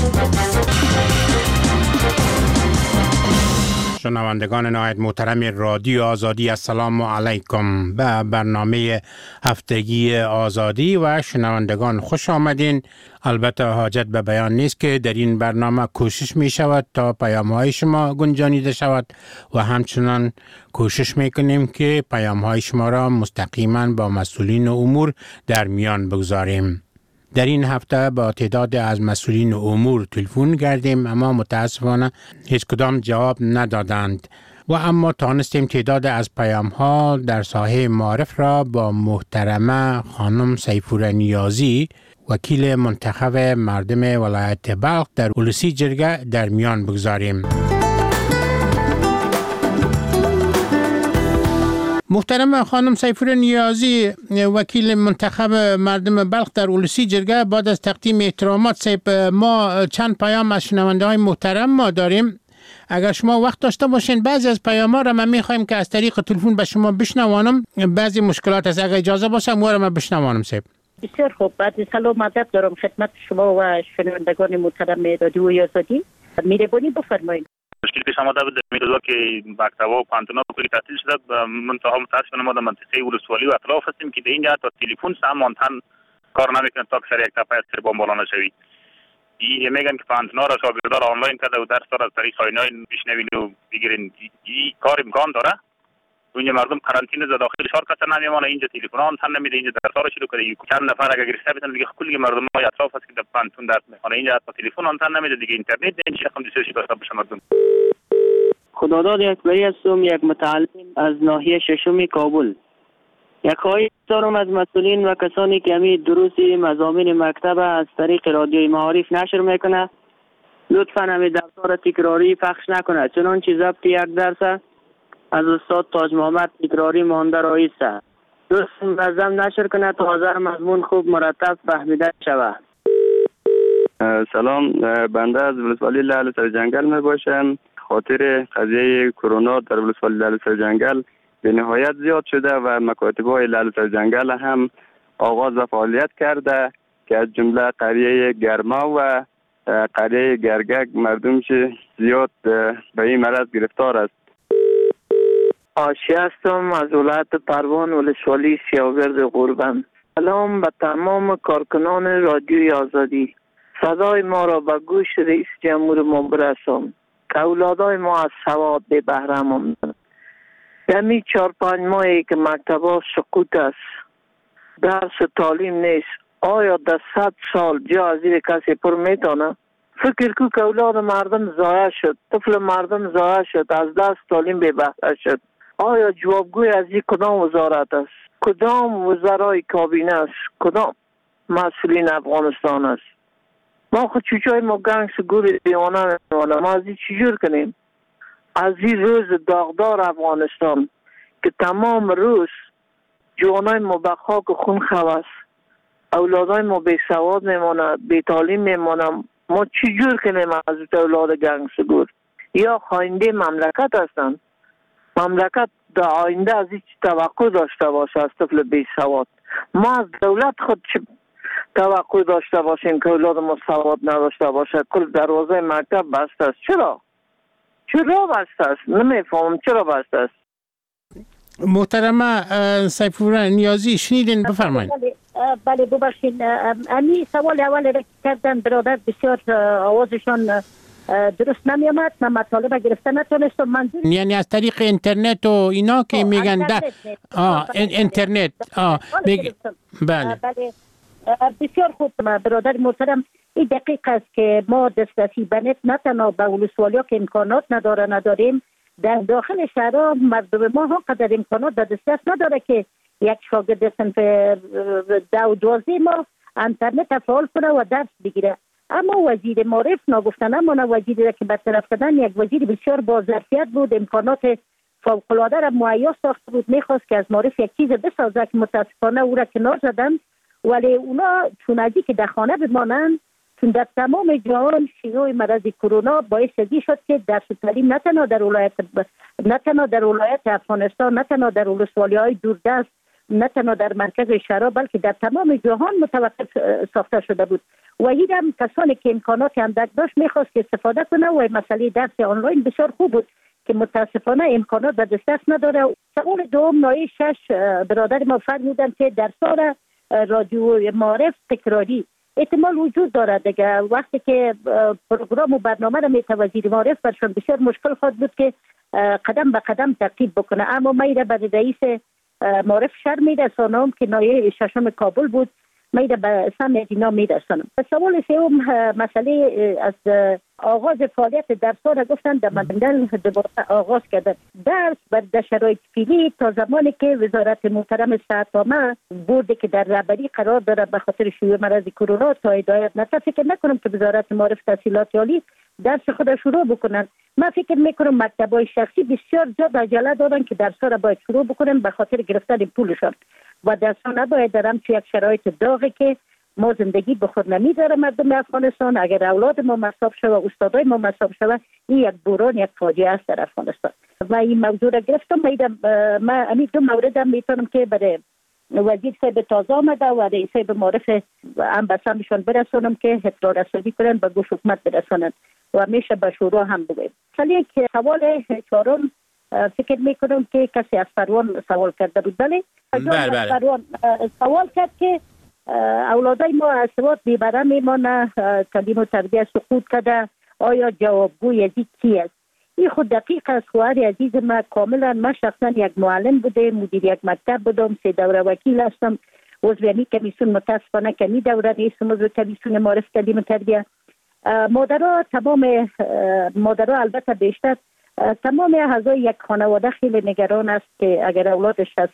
شنوندگان نهایت محترم رادیو آزادی، السلام علیکم. به برنامه هفتگی آزادی و شنوندگان خوش آمدین. البته حاجت به بیان نیست که در این برنامه کوشش می شود تا پیام های شما گنجانیده شود و همچنان کوشش می کنیم که پیام های شما را مستقیما با مسئولین امور در میان بگذاریم. در این هفته با تعداد از مسئولین امور تلفن کردیم اما متاسفانه هیچ کدام جواب ندادند و اما توانستیم تعداد از پیام ها در ساحه معارف را با محترمه خانم سیفور نیازی وکیل منتخب مردم ولایت بلخ در ولسی جرگه در میان بگذاریم. محترم خانم سیفور نیازی، وکیل منتخب مردم بلخ در اولسی جرگه، بعد از تقدیم احترامات سیب، ما چند پیام از شنونده های محترم ما داریم. اگر شما وقت داشته باشین بعضی از پیام ها را من میخوایم که از طریق تلفن به شما بشنوانم. بعضی مشکلات از اگر اجازه باشه ما را بشنوانم سیب. بسیار خوب. بعد سلام ادب دارم خدمت شما و شنوندگان محترم رادیو آزادی. مهربانی بفرمایید. مشکلی پیش آمده بود در روزا که مکتب‌ها و پانتون‌ها کلی تعطیل شده. منتها متأسفانه ما در منطقه ولسوالی و اطراف هستیم که در اینجا تا تلفن سم مانتن کار نمیکنه تا که سر یک تپه از سربان بالا نشوید. این میگن که پانتون‌ها را شاگردان آنلاین کرده و درس را از طریق آینلاین بشنوین و بگیرین. این کار امکان داره. اونجا مردم قرنطینه زده داخل شهر کسر نمیمونه، اینجا تلفن آنتن نمیده، اینجا درس را شروع کرده. چند نفر اگه گرفته بتن دیگه کلی مردم های اطراف هست که در پانتون درس میخونه، اینجا حتی تلفن آنتن نمیده دیگه، اینترنت این چیز هم دیسش داشته باشه مردم. خداداد اکبری هستم، یک متعلم از ناحیه ششم کابل. یک خواهش دارم از مسئولین و کسانی که همین دروس مضامین مکتب از طریق رادیوی معارف نشر میکنه لطفاً همین درس‌ها را تکراری پخش نکنه، چنانچه ضبط یک درس از استاد تاج محمد تکراری مانده رایسته. درست منظم نشر کنه تا حاضر مضمون خوب مرتب فهمیده شود. سلام، بنده از ولسوالی لعل سر جنگل می باشم. خاطر قضیه کرونا در ولسوالی لعل سر جنگل به نهایت زیاد شده و مکاتب های لعل سر جنگل هم آغاز و فعالیت کرده که از جمله قریه گرما و قریه گرگک مردمش زیاد به این مرض گرفتار است. آشی هستم از ولایت پروان ولسوالی سیاگرد قربان. سلام به تمام کارکنان رادیوی آزادی. صدای ما را به گوش رئیس جمهور ما برسان که اولادای ما از سواد به بهره ماندن. دمی چهار پنج ماهی که مکتبا سقوط است، درس تعلیم نیست، آیا در صد سال جا از این کسی پر میتانه؟ فکر کو که اولاد مردم ضایع شد، طفل مردم ضایع شد، از دست تعلیم به بهره شد. آیا جوابگوی از این کدام وزارت است؟ کدام وزرای کابینه است؟ کدام مسئولین افغانستان است؟ ما خود چوچای ما گنگ سگور دیوانه میمانه. ما از این چجور کنیم؟ از این روز داغدار افغانستان که تمام روز جوانای ما به خاک خون خواست، اولادای ما بی سواد میمانه، بی تعلیم میمانه. ما چجور کنیم از اولاد گنگ سگور؟ یا خاینده مملکت هستند؟ مملکت در آینده از این توقع داشته باشه از طفل بی سواد؟ ما از دولت خود چه توقع داشته باشیم که اولاد ما سواد نداشته باشه؟ کل دروازه مکتب بسته است. چرا؟ چرا بسته است؟ نمیفهمم چرا بسته است. محترمه سیفور نیازی شنیدین، بفرمایید. بله بله ببخشید، امی سوال اول را کردن برادر بسیار آوازشان درست نمی آمد، من مطالبه گرفته نتونستم. منظور یعنی از طریق اینترنت و اینا که میگن ده آه اینترنت آه بگ... بله بله بسیار خوب برادر محترم. این دقیق است که ما دسترسی به نت نه تنها به ولسوالی ها که امکانات نداره نداریم، در داخل شهرها مردم ما ها قدر امکانات در دسترس نداره که یک شاگرد صنف ده و دوازده ما اینترنت فعال کنه و درس بگیره. اما وزیر معرف ناگفتنه مانه وزیری را که برطرف کردن یک وزیر بسیار با ظرفیت بود، امکانات فوق‌العاده را مهیا ساخته بود، میخواست که از معرف یک چیز بسازه که متاسفانه او را کنار زدن. ولی اونا چون ازی که در خانه بمانند، چون در تمام جهان شیوع مرض کرونا باعث ازی شد که درس و تعلیم نه تنها در ولایت نه تنها در ولایت افغانستان، نه تنها در ولسوالی های دوردست، نه تنها در مرکز شهرها، بلکه در تمام جهان متوقف ساخته شده بود. و این هم کسانی که امکانات اندک داشت میخواست که استفاده کنه و مسئله درس آنلاین بسیار خوب بود که متاسفانه امکانات به دسترس نداره. سوال دوم نایه شش برادر ما فرمودن که درس‌ها رادیو معارف تکراری احتمال وجود دارد دیگه. وقتی که پروگرام و برنامه را میته وزیر معارف برشان بسیار مشکل خواهد بود که قدم به قدم ترتیب بکنه. اما میره بر رئیس معارف شهر میرسانم که نایه ششم کابل بود، میره به سمع اینا میرسانم. سوال سوم مسئله از آغاز فعالیت درس ها را گفتن در مدنگل دوباره آغاز کردن درس بر در شرایط فعلی تا زمانی که وزارت محترم صحت عامه بوردی که در رهبری قرار داره به خاطر شیوع مرض کرونا تا هدایت نشه. فکر نکنم که وزارت معارف تحصیلات عالی درس خود شروع بکنن. من فکر میکنم مکتب‌های شخصی بسیار زیاد عجله دارن که درس را باید شروع بکنن به خاطر گرفتن پولشان و درس نباید در همچه یک شرایط داغی که ما زندگی به خود نمیداره مردم افغانستان. اگر اولاد ما مصاب شود، استادای ما مصاب شود، این یک بحران، یک فاجعه است در افغانستان. و این موضوع را گرفتم. من همین دو مورد هم میتونم که برای وزیر صاحب تازه آمده و رئیس صاحب معرف هم بسامشان برسونم که اطلاع رسانی کنن به گوش حکومت برسونن و میشه به شورا هم بگویم. ولی که سوال چهارم فکر میکنم که کسی از پروان سوال کرده بود. بله بله بله پروان سوال کرد که اولادای ما از سواد بیبره میمانه، تعلیم و تربیت سقوط کرده، آیا جوابگوی از این کی است؟ این خود دقیق است. خواهر عزیز ما کاملا، من شخصا یک معلم بوده، مدیر یک مکتب بودم، سه دوره وکیل هستم، عضو امی کمیسیون، متاسفانه کمی دوره نیستم عضو کمیسیون معرف تعلیم و تربیت. مادرها تمام مادرها البته بیشتر تمام اعضای یک خانواده خیلی نگران است که اگر اولادش از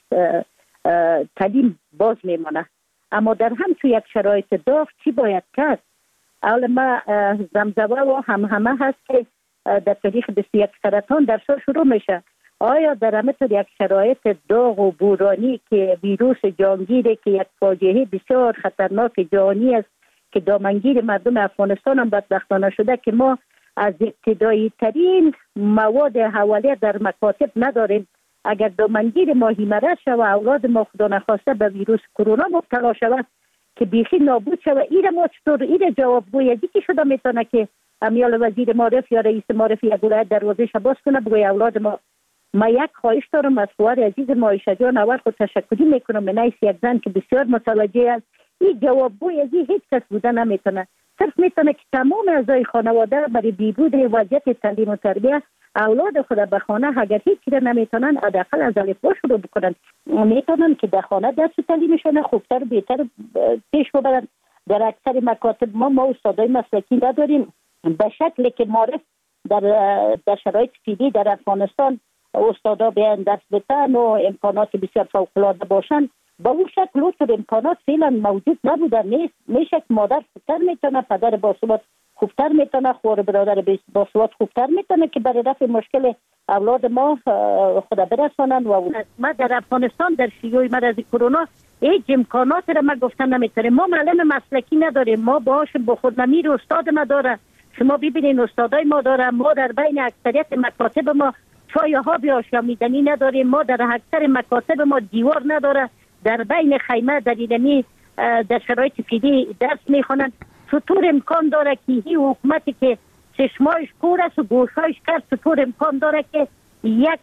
تعلیم باز میمانه، اما در همچون یک شرایط داغ چی باید کرد؟ اول ما زمزمه و هم همه هست که در تاریخ بیست و یک سرطان در سال شروع میشه. آیا در همه یک شرایط داغ و بورانی که ویروس جانگیره که یک فاجعه بسیار خطرناک جهانی است که دامنگیر مردم افغانستان هم بدبختانه شده که ما از ابتدایی ترین مواد حواله در مکاتب نداریم، اگر دامنگیر ما هیمرد شود و اولاد ما خدا نخواسته به ویروس کرونا مبتلا شود که بیخی نابود شود، این ما چطور این جوابگوی از کی شده میتونه که امیال وزیر معرف یا رئیس معرف یک ولایت دروازه باز کنه بگوی اولاد ما؟ ما یک خواهش دارم از خواهر عزیز ما عایشه جان، اول خود تشکری میکنم به نایس یک زن که بسیار متوجه است. این جوابگوی از هیچ کس بوده نمیتونه، صرف میتونه که تمام اعضای خانواده برای بیبود وضعیت تعلیم و تربیت اولاد خود به خانه اگر هیچ چیز نمیتونن حداقل از الفبا شروع بکنن، میتونن که در خانه درس تعلیمشون خوبتر بهتر پیش ببرن. در اکثر مکاتب ما ما استادای مسلکی نداریم به شکلی که معرف در در شرایط فعلی در افغانستان استادا بیان درس بدن و امکانات بسیار فوق العاده باشن. با اون شکل و امکانات فعلا موجود نبودن. نیست میشه که مادر خوبتر میتونه، پدر باثبات خوبتر میتونه، خور برادر باثبات خوبتر میتونه که برای رفع مشکل اولاد ما خدا برسانن. و ما در افغانستان در شیوع مرض کرونا هیچ امکانات را ما گفتن نمیتونه. ما معلم مسلکی نداریم، ما باش با خود نمیر استاد ما داره. شما ببینین استادای ما داره، ما در بین اکثریت مکاتب ما چای ها بیاشامیدنی نداریم، ما در اکثر مکاتب ما دیوار نداره، در بین خیمه در ایدنی در شرایط فیدی درس میخونن. چطور امکان داره که این حکومتی که چشمایش کور است و گوشایش کرد، چطور امکان داره که یک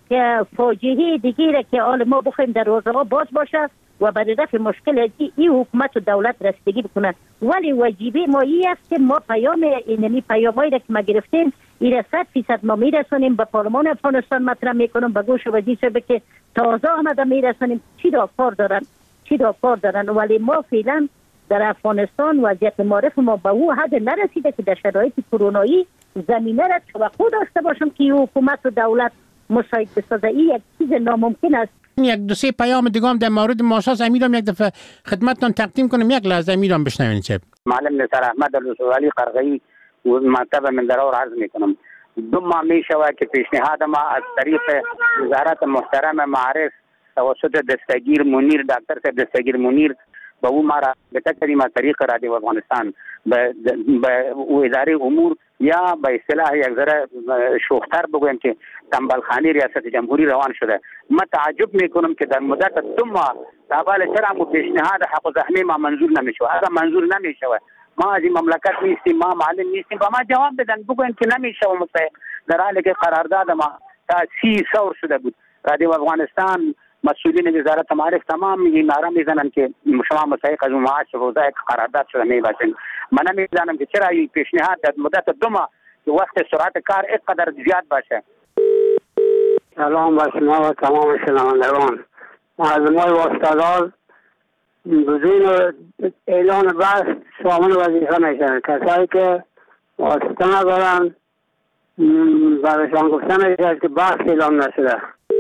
فاجعه دیگه که آل ما بخوایم در روزه ها باز باشه و برای رفع مشکل این حکومت و دولت رسیدگی بکنه؟ ولی واجبه ما این است که ما پیام اینمی پیامایی را که ما گرفتیم این صد فیصد ما میرسونیم به پارلمان افغانستان مطرح میکنم، به گوش وزیر صاحب که تازه آمده میرسونیم چی را کار دارن چی را کار دارن. ولی ما فعلا در افغانستان وضعیت معرف ما به او حد نرسیده که در شرایط کرونایی زمینه را توقع داشته باشم که حکومت و دولت مساعد بسازه. این یک چیز ناممکن است. یک دو سه پیام دیگه هم در مورد ماساس امیرم یک دفعه خدمتتون تقدیم کنم، یک لحظه امیرم بشنوین. چه معلم نصر احمد الوسوالی قرغی و مکتب من درور عرض میکنم. دو ماه می شود که پیشنهاد ما از طریق وزارت محترم معارف توسط دستگیر منیر دکتر صاحب دستگیر منیر با او ما را بتکریم از طریق رادیو افغانستان به اداره امور یا به اصطلاح یک ذره شوختر بگویم که تنبلخانه ریاست جمهوری روان شده. من تعجب میکنم که در مدت دو ماه قبل چرا پیشنهاد حق و زحمه ما منظور نمیشه. اگر منظور نمیشه ما از این مملکت نیستیم، ما معلم نیستیم، با ما جواب بدن بگوین که نمیشه و مستحق، در حالی که قرارداد ما تا سی سور شده بود. رادیو افغانستان مسئولین وزارت معارف تمام این نعره میزنن که شما مستحق از معاش روزه قرارداد شده میباشین. من نمیدانم که چرا این پیشنهاد در مدت دو ماه که وقت سرعت کار اینقدر زیاد باشه. سلام بر شما و تمام شنوندگان. معلمان و استادان بدون اعلان بحث شامل وظیفه میشن. کسایی که واسطه ندارن برایشان گفته میشه که بحث اعلام نشده.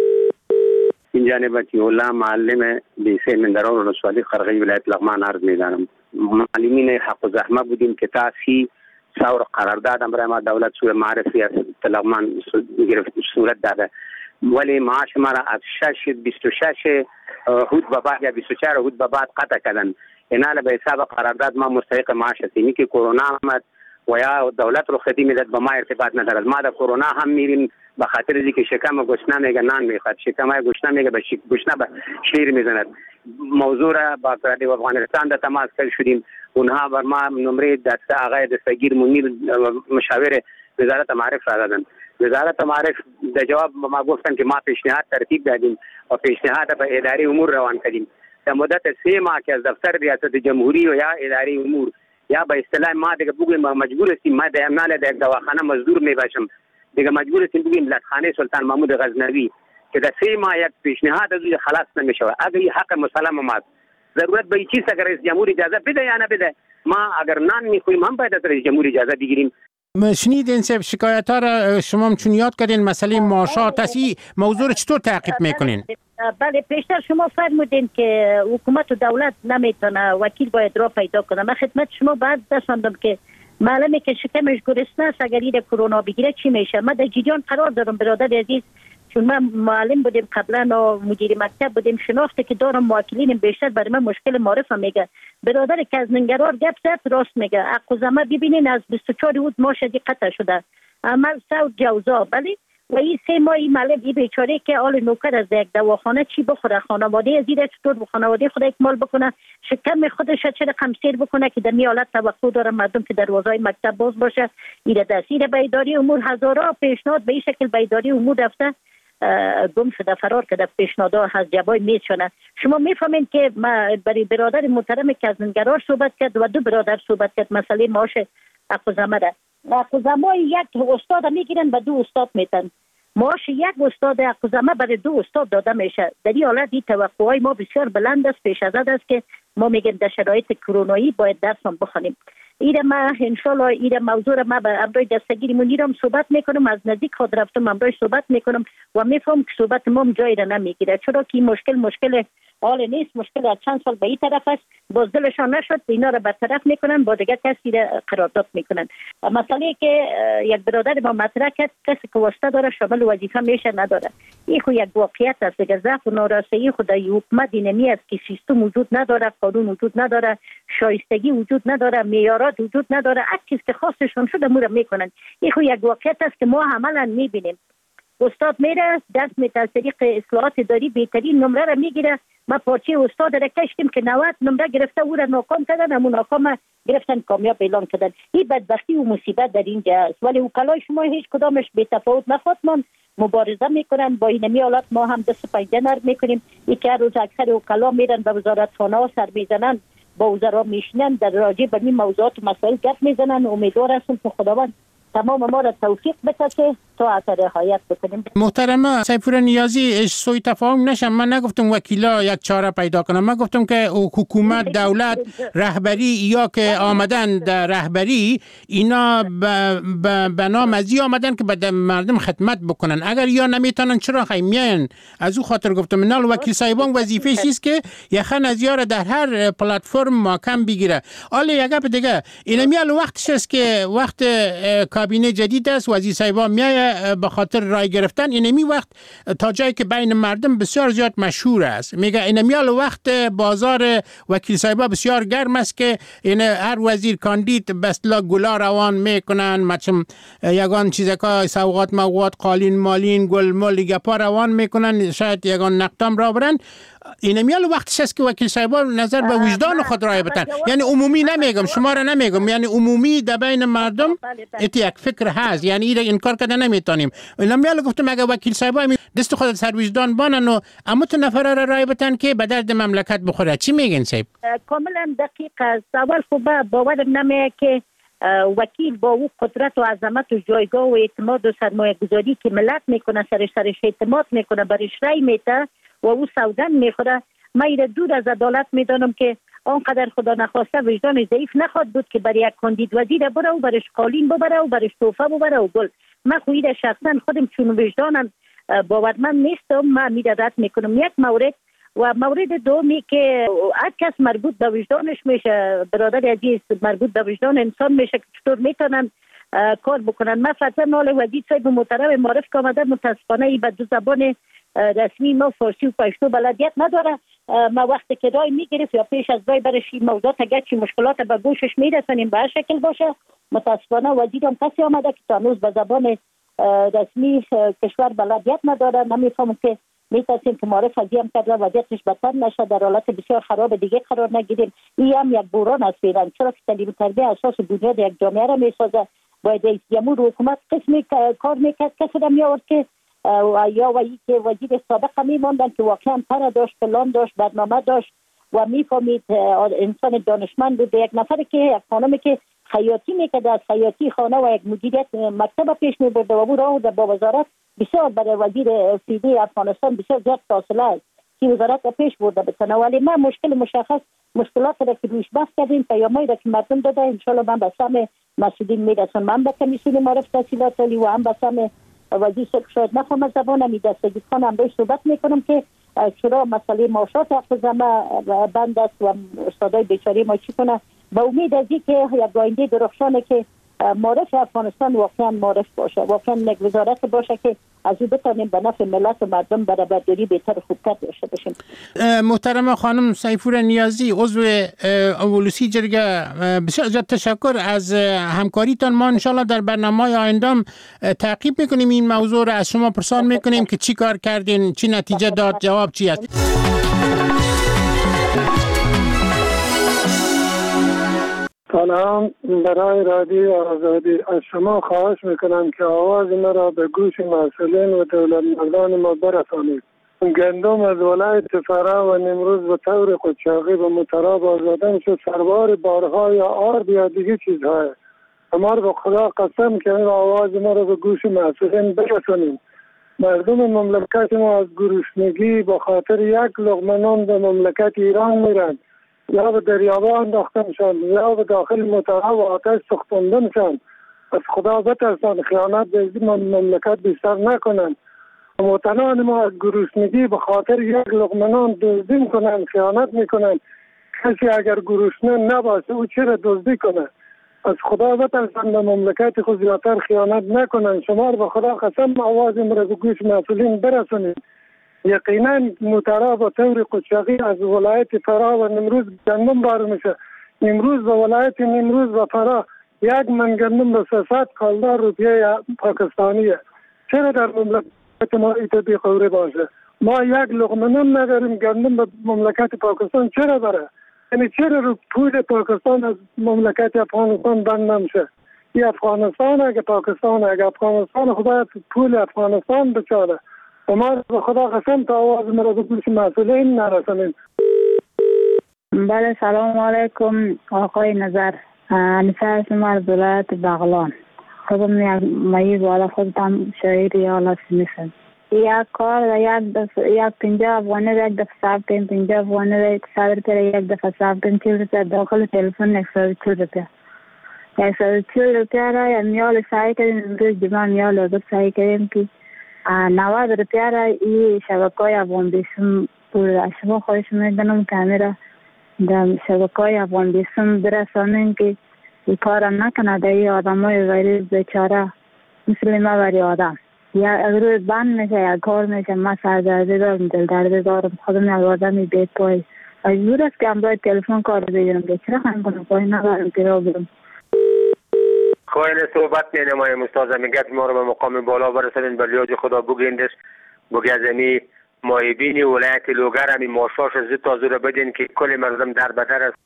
این جانب الله معلم لیسه من درون ولسوالی قرغی ولایت لغمان عرض میدانم. معلمین حق و زحمه بودیم که تا سی ثور قرارداد هم برای ما دولت سوی معرفی از طلاقمان گرفت صورت داده، ولی معاش ما را از شش بیست و شش هود به بعد یا بیست و چهار هود به بعد قطع کردن. اینال به حساب قرارداد ما مستحق معاش هستیم که کرونا آمد و یا دولت رو خدمت میداد با ما ارتباط ندارد. ما در کرونا هم میریم به خاطر اینکه شکم گشنه میگه نان میخواد، شکم گشنه میگه به گشنه به شیر میزند. موضوع را با رادیو افغانستان در تماس شدیم، اونها بر ما نمره دسته آقای دستگیر منیر مشاور وزارت معارف را دادن. وزارت معارف در جواب ما گفتن که ما پیشنهاد ترتیب دادیم و پیشنهاد به اداره امور روان کردیم. در مدت سه ماه که از دفتر ریاست جمهوری و یا اداره امور یا به اصطلاح ما دیگه بگویم مجبور هستیم، ما در امنال در دواخانه مزدور می باشم دیگه مجبور هستیم بگویم لطخانه سلطان محمود غزنوی که در سه ماه یک پیشنهاد از خلاص نمیشه. اگر این حق مسلم ماست، ضرورت به چیز اگر رئیس جمهور اجازه بده یا نه بده، ما اگر نان میخویم هم باید از رئیس جمهور اجازه بگیریم. شنیدین سب شکایت ها را شما چون یاد کردین مسئله معاشات هستی، موضوع را چطور تعقیب میکنین؟ بله پیشتر شما فرمودین که حکومت و دولت نمیتونه وکیل باید را پیدا کنه. من خدمت شما بعد رساندم که معلومه که شکمش گرسنه است، اگر این کرونا بگیره چی میشه. من در جریان قرار دارم برادر عزیز، چون من معلم بودیم قبلا و مدیر مکتب بودیم، شناخته که دارم موکلین بیشتر برای من مشکل معرفه میگه. برادر که از ننگرهار گپ زد راست میگه. اقوزمه ببینین از بیست و چهار اوت ماشدی قطع شده، عمل سود جوزا. بلی و این سه ماهی معلم این بیچاره که آل نوکر از یک دواخانه چی بخوره، خانواده زیر چطور به خانواده خود اکمال بکنه، شکم خودش چه رقم سیر بکنه که در می حالت توقع داره مردم که دروازهای مکتب باز باشه. این دستیر بیداری امور هزارها پیشنهاد به این شکل بیداری امور رفته گم شده فرار کرده، پیشنهادها از جبای میشونه. شما میفهمین که ما برای برادر محترم که از ننگرهار صحبت کرد و دو برادر صحبت کرد مسئله معاش اقوزمه ده. اقوزمه یک استاد میگیرن به دو استاد میتن. معاش یک استاد اقوزمه برای دو استاد داده میشه. در این حالت این توقعهای ما بسیار بلند است، پیش از است که ما میگیم در شرایط کرونایی باید درس هم بخونیم. ایره ما انشالله ایره موضوع را ما به امروی دستگیری منیرم صحبت میکنم، از نزدیک خود رفتم امروی صحبت میکنم و میفهم که صحبت ما جایی را نمیگیره، چرا که مشکل مشکل حال نیست، مشکل از چند سال به این طرف است. باز دلشان نشد اینا را برطرف میکنن، با دیگر کسی را قرارداد میکنن. مسئله که یک برادر ما مطرح کرد، کسی که واسطه داره شامل وظیفه میشه نداره، این خو یک واقعیت است. دیگه ضعف و نارسایی خود حکومت اینمی است که سیستم وجود نداره، قانون وجود نداره، شایستگی وجود نداره، معیارات وجود نداره، هر چیز که خواستشون شده مورا میکنن. این خو یک واقعیت است که ما عملا میبینیم. استاد میره دست میته از طریق اصلاحات اداری بهترین نمره را میگیره. ما پارچه استاد را کشتیم که نود نمره گرفته او را ناکام کردن، همون ناکام گرفتن کامیاب اعلان کردن. این بدبختی و مصیبت در اینجا است. ولی وکلای شما هیچ کدامش به تفاوت نخواد، من مبارزه میکنن با اینمی حالات. ما هم دست پنجه نرم میکنیم. یکی روز اکثر وکلا میرن به وزارت خانه ها سر میزنن، با وزرا میشنن در راجع به این موضوعات و مسائل گپ میزنن. امیدوار هستم که خداوند تمام ما را توفیق بده که تا اثر رعایت بکنیم. محترمه سیفور نیازی، سوء تفاهم نشم، من نگفتم وکیلا یک چاره پیدا کنم، من گفتم که حکومت، دولت، رهبری یا که آمدن در رهبری اینا به نام ازی آمدن که به مردم خدمت بکنن. اگر یا نمیتونن چرا خیمیان؟ از او خاطر گفتم نال وکیل صاحبان وظیفه چیست که یخن از یار در هر پلتفرم محکم بگیره. حالا یک گپ دیگه، اینمی ال وقتش است که وقت کابینه جدید است، وزیر صاحبان میای به خاطر رای گرفتن. اینمی وقت تا جایی که بین مردم بسیار زیاد مشهور است. میگه اینمی ال وقت بازار وکیل صاحبا بسیار گرم است که این هر وزیر کاندید بسلا گلا روان میکنن، مچم یگان چیزا که سوغات مواد قالین مالین گل مال گپا روان میکنن، شاید یگان نقدام را برن. اینمی ال وقتش است که وکیل صاحبا نظر به وجدان خود رای بتن. یعنی عمومی نمیگم، شما را نمیگم، یعنی عمومی در بین مردم ات یک فکر هست، یعنی این انکار کرده نمیتونیم. اینمی ال گفتم اگه وکیل صاحبا دست خود سر وجدان بانن و اما تو نفر را رای بتن که به درد مملکت بخوره. چی میگین صاحب؟ کاملا دقیق است. اول خب باورم نمیاد که وکیل با او قدرت و عظمت و جایگاه و اعتماد و سرمایه گذاری که ملت میکنه، سرش سرش اعتماد میکنه، برش رای میته و او سوگن میخوره. من ایره دور از عدالت میدانم که آنقدر خدا نخواسته وجدان ضعیف نخواد بود که برای یک کاندید وزیر بره و برش قالین ببره و برش توفه ببره و گل. من خویده شخصا خودم چون وجدانم باورمند نیستم، من میره رد میکنم. یک مورد و مورد دومی که هر کس مربوط به وجدانش میشه، برادر عزیز، مربوط به وجدان انسان میشه که چطور میتونن کار بکنن. مثلا نال وزیر صاحب محترم معرف که آمده متاسفانه ای به دو زبان رسمی ما فارسی و پشتو بلدیت نداره. ما وقتی که رای میگرفت یا پیش از رای برش این موضوعات اگر چی مشکلات به گوشش میرسونیم به هر شکل باشه، متاسفانه وزیرم کسی آمده که هنوز به زبان رسمی کشور بلدیت نداره. نمیفهمم که میتونیم که معرف ازی هم کرده وضعیتش بدتر نشه، در حالت بسیار خراب دیگه قرار نگیریم. این هم یک بحران است فعلا، چرا که تعلیم تربیه اساس بنیاد یک جامعه را میسازه. باید رئیس جمهور حکومت قسمی کار میکرد، کسی را میآورد که یا وی که وزیر سابق میماندن که واقعا پر داشت، پلان داشت، برنامه داشت و میفهمید انسان دانشمند بود. یک نفر که یک خانمی که خیاطی میکرد، از خیاطی خانه و یک مدیریت مکتب پیش میبرد و او را با وزارت بسیار برای وزیر فیدی افغانستان بسیار زیاد فاصله است که وزارت پیش برده بتونه. ولی ما مشکل مشخص مشکلات را که روش بحث کردیم، پیامایی را که مردم داده انشالله من به سم مسئولین میرسون. من به کمیسیون معرف تحصیلات عالی و هم به سم وزیر صاحب شاید نفهم زبان می دستگیر خان هم بهش صحبت میکنم که چرا مسئله معاشات حق زمه بند است و استادای بیچاره ما چی کنه. با امید از این که یک آینده درخشانه که معرف افغانستان واقعا معرف باشه، واقعا یک وزارت باشه که از او بتانیم به نفع ملت و مردم برابرداری بهتر و خوبتر داشته باشیم. محترم خانم سیفور نیازی، عضو اولوسی جرگه، بسیار زیاد تشکر از همکاریتان. ما انشالله در برنامه آینده تعقیب میکنیم این موضوع را، از شما پرسان میکنیم که چی کار کردین، چی نتیجه داد، جواب چی است. سلام، برای رادیو آزادی از شما خواهش میکنم که آواز ما را به گوش مسئولین و دولت مردان ما برسانید. گندم از ولایت فرا و نمروز به طور قاچاقی و متراب آزادن شد، سربار بارها یا آرد یا دیگه چیزهای. ما به خدا قسم که این آواز ما را به گوش مسئولین برسانید. مردم مملکت ما از گرسنگی به خاطر یک لقمه نان به مملکت ایران میرند، یا به دریابه انداختنشان یا به داخل مترا و آتش سوختاندنشان. از خدا بترسان، خیانت به مملکت بیشتر نکنند. وطنان ما از گرسنگی به خاطر یک لقمه نان دزدی میکنند، خیانت میکنند. کسی اگر گرسنه نباشه او چرا دزدی کنه؟ از خدا بترسان، به مملکت خود زیادتر خیانت نکنند. شما به خدا قسم آواز ما را به گوش مسئولین برسانید. یقینا مترا با طور قاچاقی از ولایت فرا و نمروز گندم بار میشه. امروز به ولایت نمروز و فرا یک من گندم به سیصد کالدار روپیه پاکستانیه. چرا در مملکت ما ایتا بی خوره باشه؟ ما یک لقمه نان نداریم، گندم به مملکت پاکستان چرا بره؟ یعنی چرا رو پول پاکستان از مملکت افغانستان بند نمیشه؟ این افغانستان اگه پاکستان اگه افغانستان خدا پول افغانستان بچاله. و ما به خدا قسم تا آواز مرا به گوش مسئولین نرسانید. بله، سلام علیکم آقای نظر. انیسه هستم از ولایت بغلان. خودم یک مایی بالا خودم شاعر یا لسی میشم. یک کار و یک دفعه یک پنجاه افغانی را یک دفعه صرف کنیم، پنجاه افغانی را یک صد روپیه یک دفعه صرف کنیم، چهل روپیه داخل تلفن یک صد و چهل روپیه. یک صد و چهل روپیه را یا میال سعی کردیم، امروز جمعه میال رو سعی کردیم که نود روپیه را این شبکه های افغان بیسم بود. شما خواهش میکنم که همه را در شبکه های افغان بیسم برسانیم که این کار را نکنه. در این آدم های غریب بیچاره مثل ما بری آدم یا اگر بند میشه یا کار میشه، ما سردرده دارم، دل درده دارم، خودم یک آدمی بیت پای مجبور است که همراه تلفن کار بگیرم. بیچاره خواهیم کنم پای ندارم که را برم. خواهین صحبت می نمایم استاد میگه ما رو به مقام بالا برسانین، به لیاج خدا بگیندش بگی از امی مایبینی ولایت لوگر همی ماشاش زد تازو رو بدین که کل مردم در بدر است.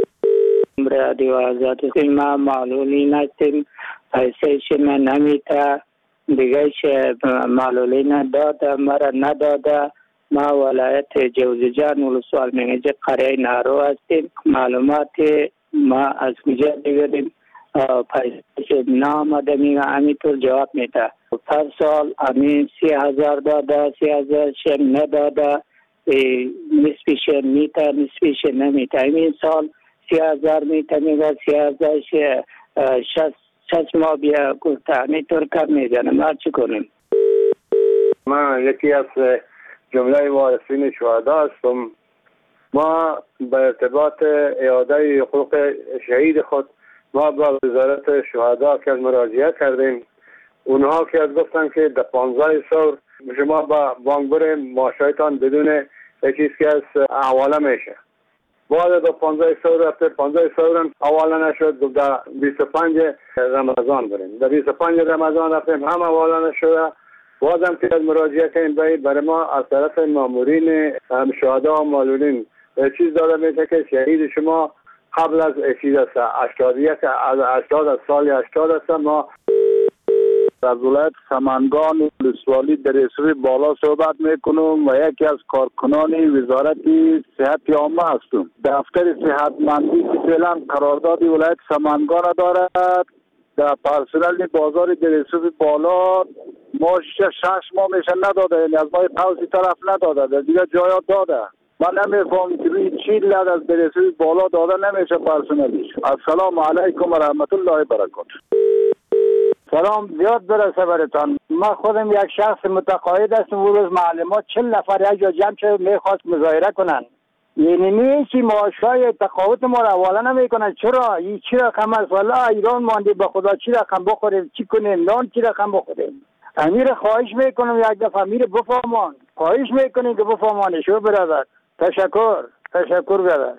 رادیو آزادی ما معلولی نستیم، پیسهش من نمیتا دیگه شه معلولی نداده، مرا نداده. ما ولایت جوزجان ولسوال منیجه قریه نارو هستیم. معلومات ما از کجا بگیریم؟ پیسه نام آدمی و همینطور جواب میده. هر سال همین سی هزار داده، سی هزار شن نداده، نسبیش میته نسبیش نمیته. همین سال سی هزار میته میگه، سی هزار شست شست ما بیا گفته همینطور کم میزنم. ما چی کنیم؟ ما یکی از جمله وارثین شهدا هستم. ما به ارتباط اعاده حقوق شهید خود ما با وزارت شهدا که مراجعه کردیم. اونها که از گفتن که در پانزده سور شما با بانک بریم معاشایتان بدون چیز که از حواله میشه. بعد در پانزده سور رفته پانزده سور هم حواله نشد. در بیست و پنج رمضان بریم. در بیست و پنج رمضان رفتیم هم حواله نشده. بازم که از مراجعه کنیم برای ما از طرف مامورین شهدا و معلولین چیز داده میشه که شهید شما قبل از چیز است هشتاد یک از هشتاد از سال هشتاد است. ما از ولایت سمنگان ولسوالی در رسوی بالا صحبت میکنم و یکی از کارکنان وزارت صحت عامه هستم. دفتر صحتمندی که فعلا قرارداد ولایت سمنگان دارد در پرسنل بازار در رسوی بالا ما شش ماه میشه نداده، یعنی از ماه قوسی طرف نداده، در دیگه جایا داده. من نمیفهم که روی چی لد از برسوی بالا داده نمیشه پرسنلیش. السلام علیکم و رحمت الله برکاته. سلام زیاد برسه برتان. من خودم یک شخص متقاعد هستم. اون روز معلمات چل نفر یک جا جمع شد میخواست مظاهره کنن. یعنی نیچی معاشای تقاعد ما را حواله نمیکنن. چرا؟ این چی رقم است؟ والا ایران مانده به خدا چی رقم بخوریم؟ چی کنیم؟ نان چی رقم بخوریم؟ امیر خواهش میکنم یک دفعه امیر بفهمان. خواهش میکنیم که بفهمانه شو برادر. تشکر تشکر برادر.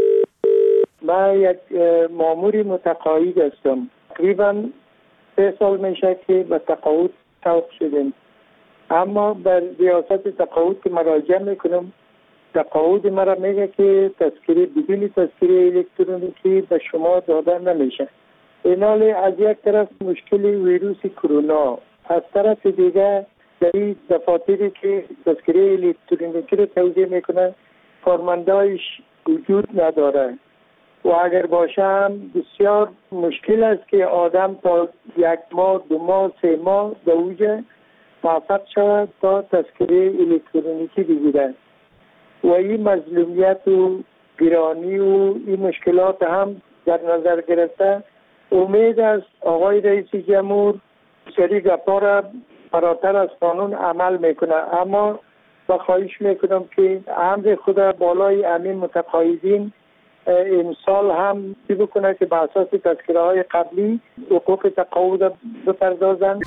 من یک ماموری متقاعد هستم. تقریبا سه سال میشه که به تقاعد توقف شدیم، اما بر ریاست تقاعد که مراجعه میکنم تقاعد مرا میگه که تذکره بدون تذکره الکترونیکی به شما داده نمیشه. اینالی از یک طرف مشکل ویروس کرونا، از طرف دیگه در این دفاتری که تذکره الکترونیکی رو توزیع میکنه کارمندایش وجود نداره و اگر باشه هم بسیار مشکل است که آدم تا یک ماه دو ماه سه ماه به اوج موفق شود تا تذکره الکترونیکی بگیرد و این مظلومیت و گرانی و این مشکلات هم در نظر گرفته امید است آقای رئیس جمهور سری گپا را فراتر از قانون عمل میکنه. اما با خواهش میکنم که امر خدا بالای امین متقاعدین امسال هم چی بکنه که به اساس تذکره های قبلی حقوق تقاعد بپردازند.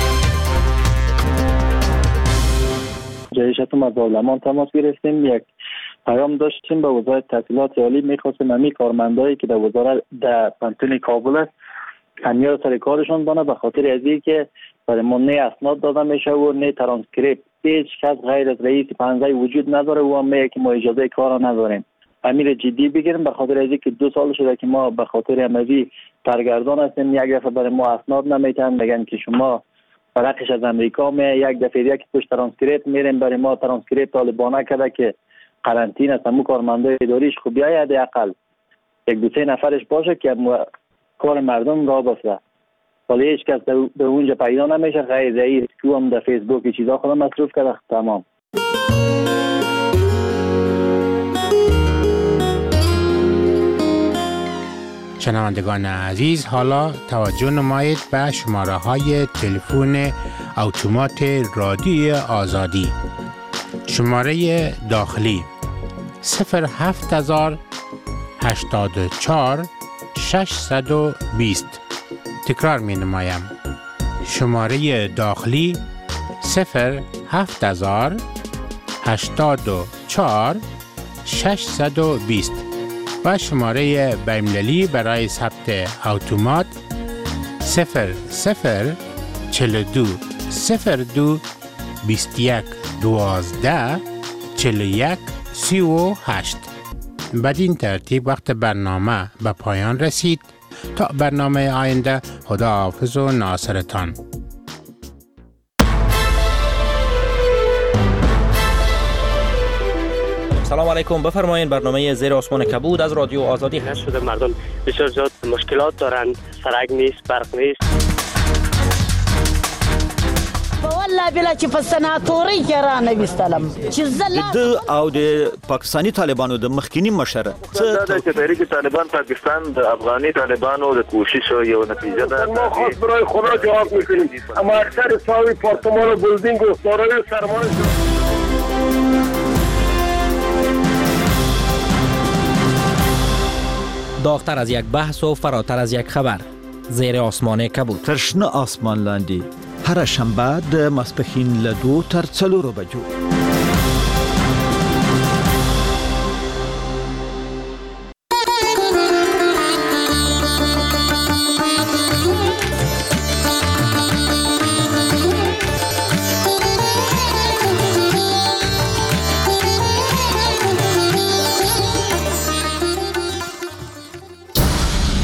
جایشتون از پارلمان تماس گرفتیم، یک پیام داشتیم به وزارت تحصیلات عالی، میخواستیم همی کارمندایی که در وزارت در پانتون کابل است همیار سر کارشون بانه به خاطر ازی که برای ما نه اسناد داده میشه و نه ترانسکریپت. هیچ کس غیر از رئیس پنزه وجود نداره و هم میگه که ما اجازه کار نداریم. امیر جدی بگیریم به خاطر ازی که دو سال شده که ما به خاطر امروی سرگردان هستیم. یک دفعه برای ما اسناد نمیتن، میگن که شما برقش از امریکا می یک دفعه یک توش ترانسکریپت میریم برای ما ترانسکریپت طالبانه کرده که قرنطینه است. همون کارمندای اداریش خوب بیاید حداقل یک دو سه نفرش باشه که کار مردم را بسته. ولی هیچ کس در اونجا پیدا نمیشه غیر رئیس که هم در فیسبوک چیزا خودم مصروف کرده. تمام. شنوندگان عزیز، حالا توجه نمایید به شماره های تلفن اتومات رادیو آزادی. شماره داخلی صفر هفت هزار هشتاد و چهار ششصد و بیست. تکرار می نمایم. شماره داخلی صفر هفت هزار هشتاد و چهار ششصد و بیست و شماره بین‌المللی برای ثبت اتومات صفر صفر چهل و دو صفر دو بیست و یک دوازده چهل و یک سی و هشت. بدین ترتیب وقت برنامه به پایان رسید. تا برنامه آینده، خدا حافظ و ناصرتان. سلام علیکم، بفرمایید. برنامه زیر آسمان کبود از رادیو آزادی هست. شده مردم بسیار زیاد مشکلات دارند، سرک نیست، برق نیست. والله بلا چې په سناتوري کې را نه وستلم چې زلا د او د پاکستانی طالبانو د مخکینی مشر څه د تحریک طالبان پاکستان د افغاني طالبانو د کوشش یو نتیجه ده. ما خاص برای خدا جواب میکنیم، اما اکثر ساوی پارتمان و بلدینگ و دارای سرمایه داغتر از یک بحث و فراتر از یک خبر. زیر آسمان کبود. ترشنه آسمان لاندی هر شنبه د ماسپښین له دو تر څلورو بجو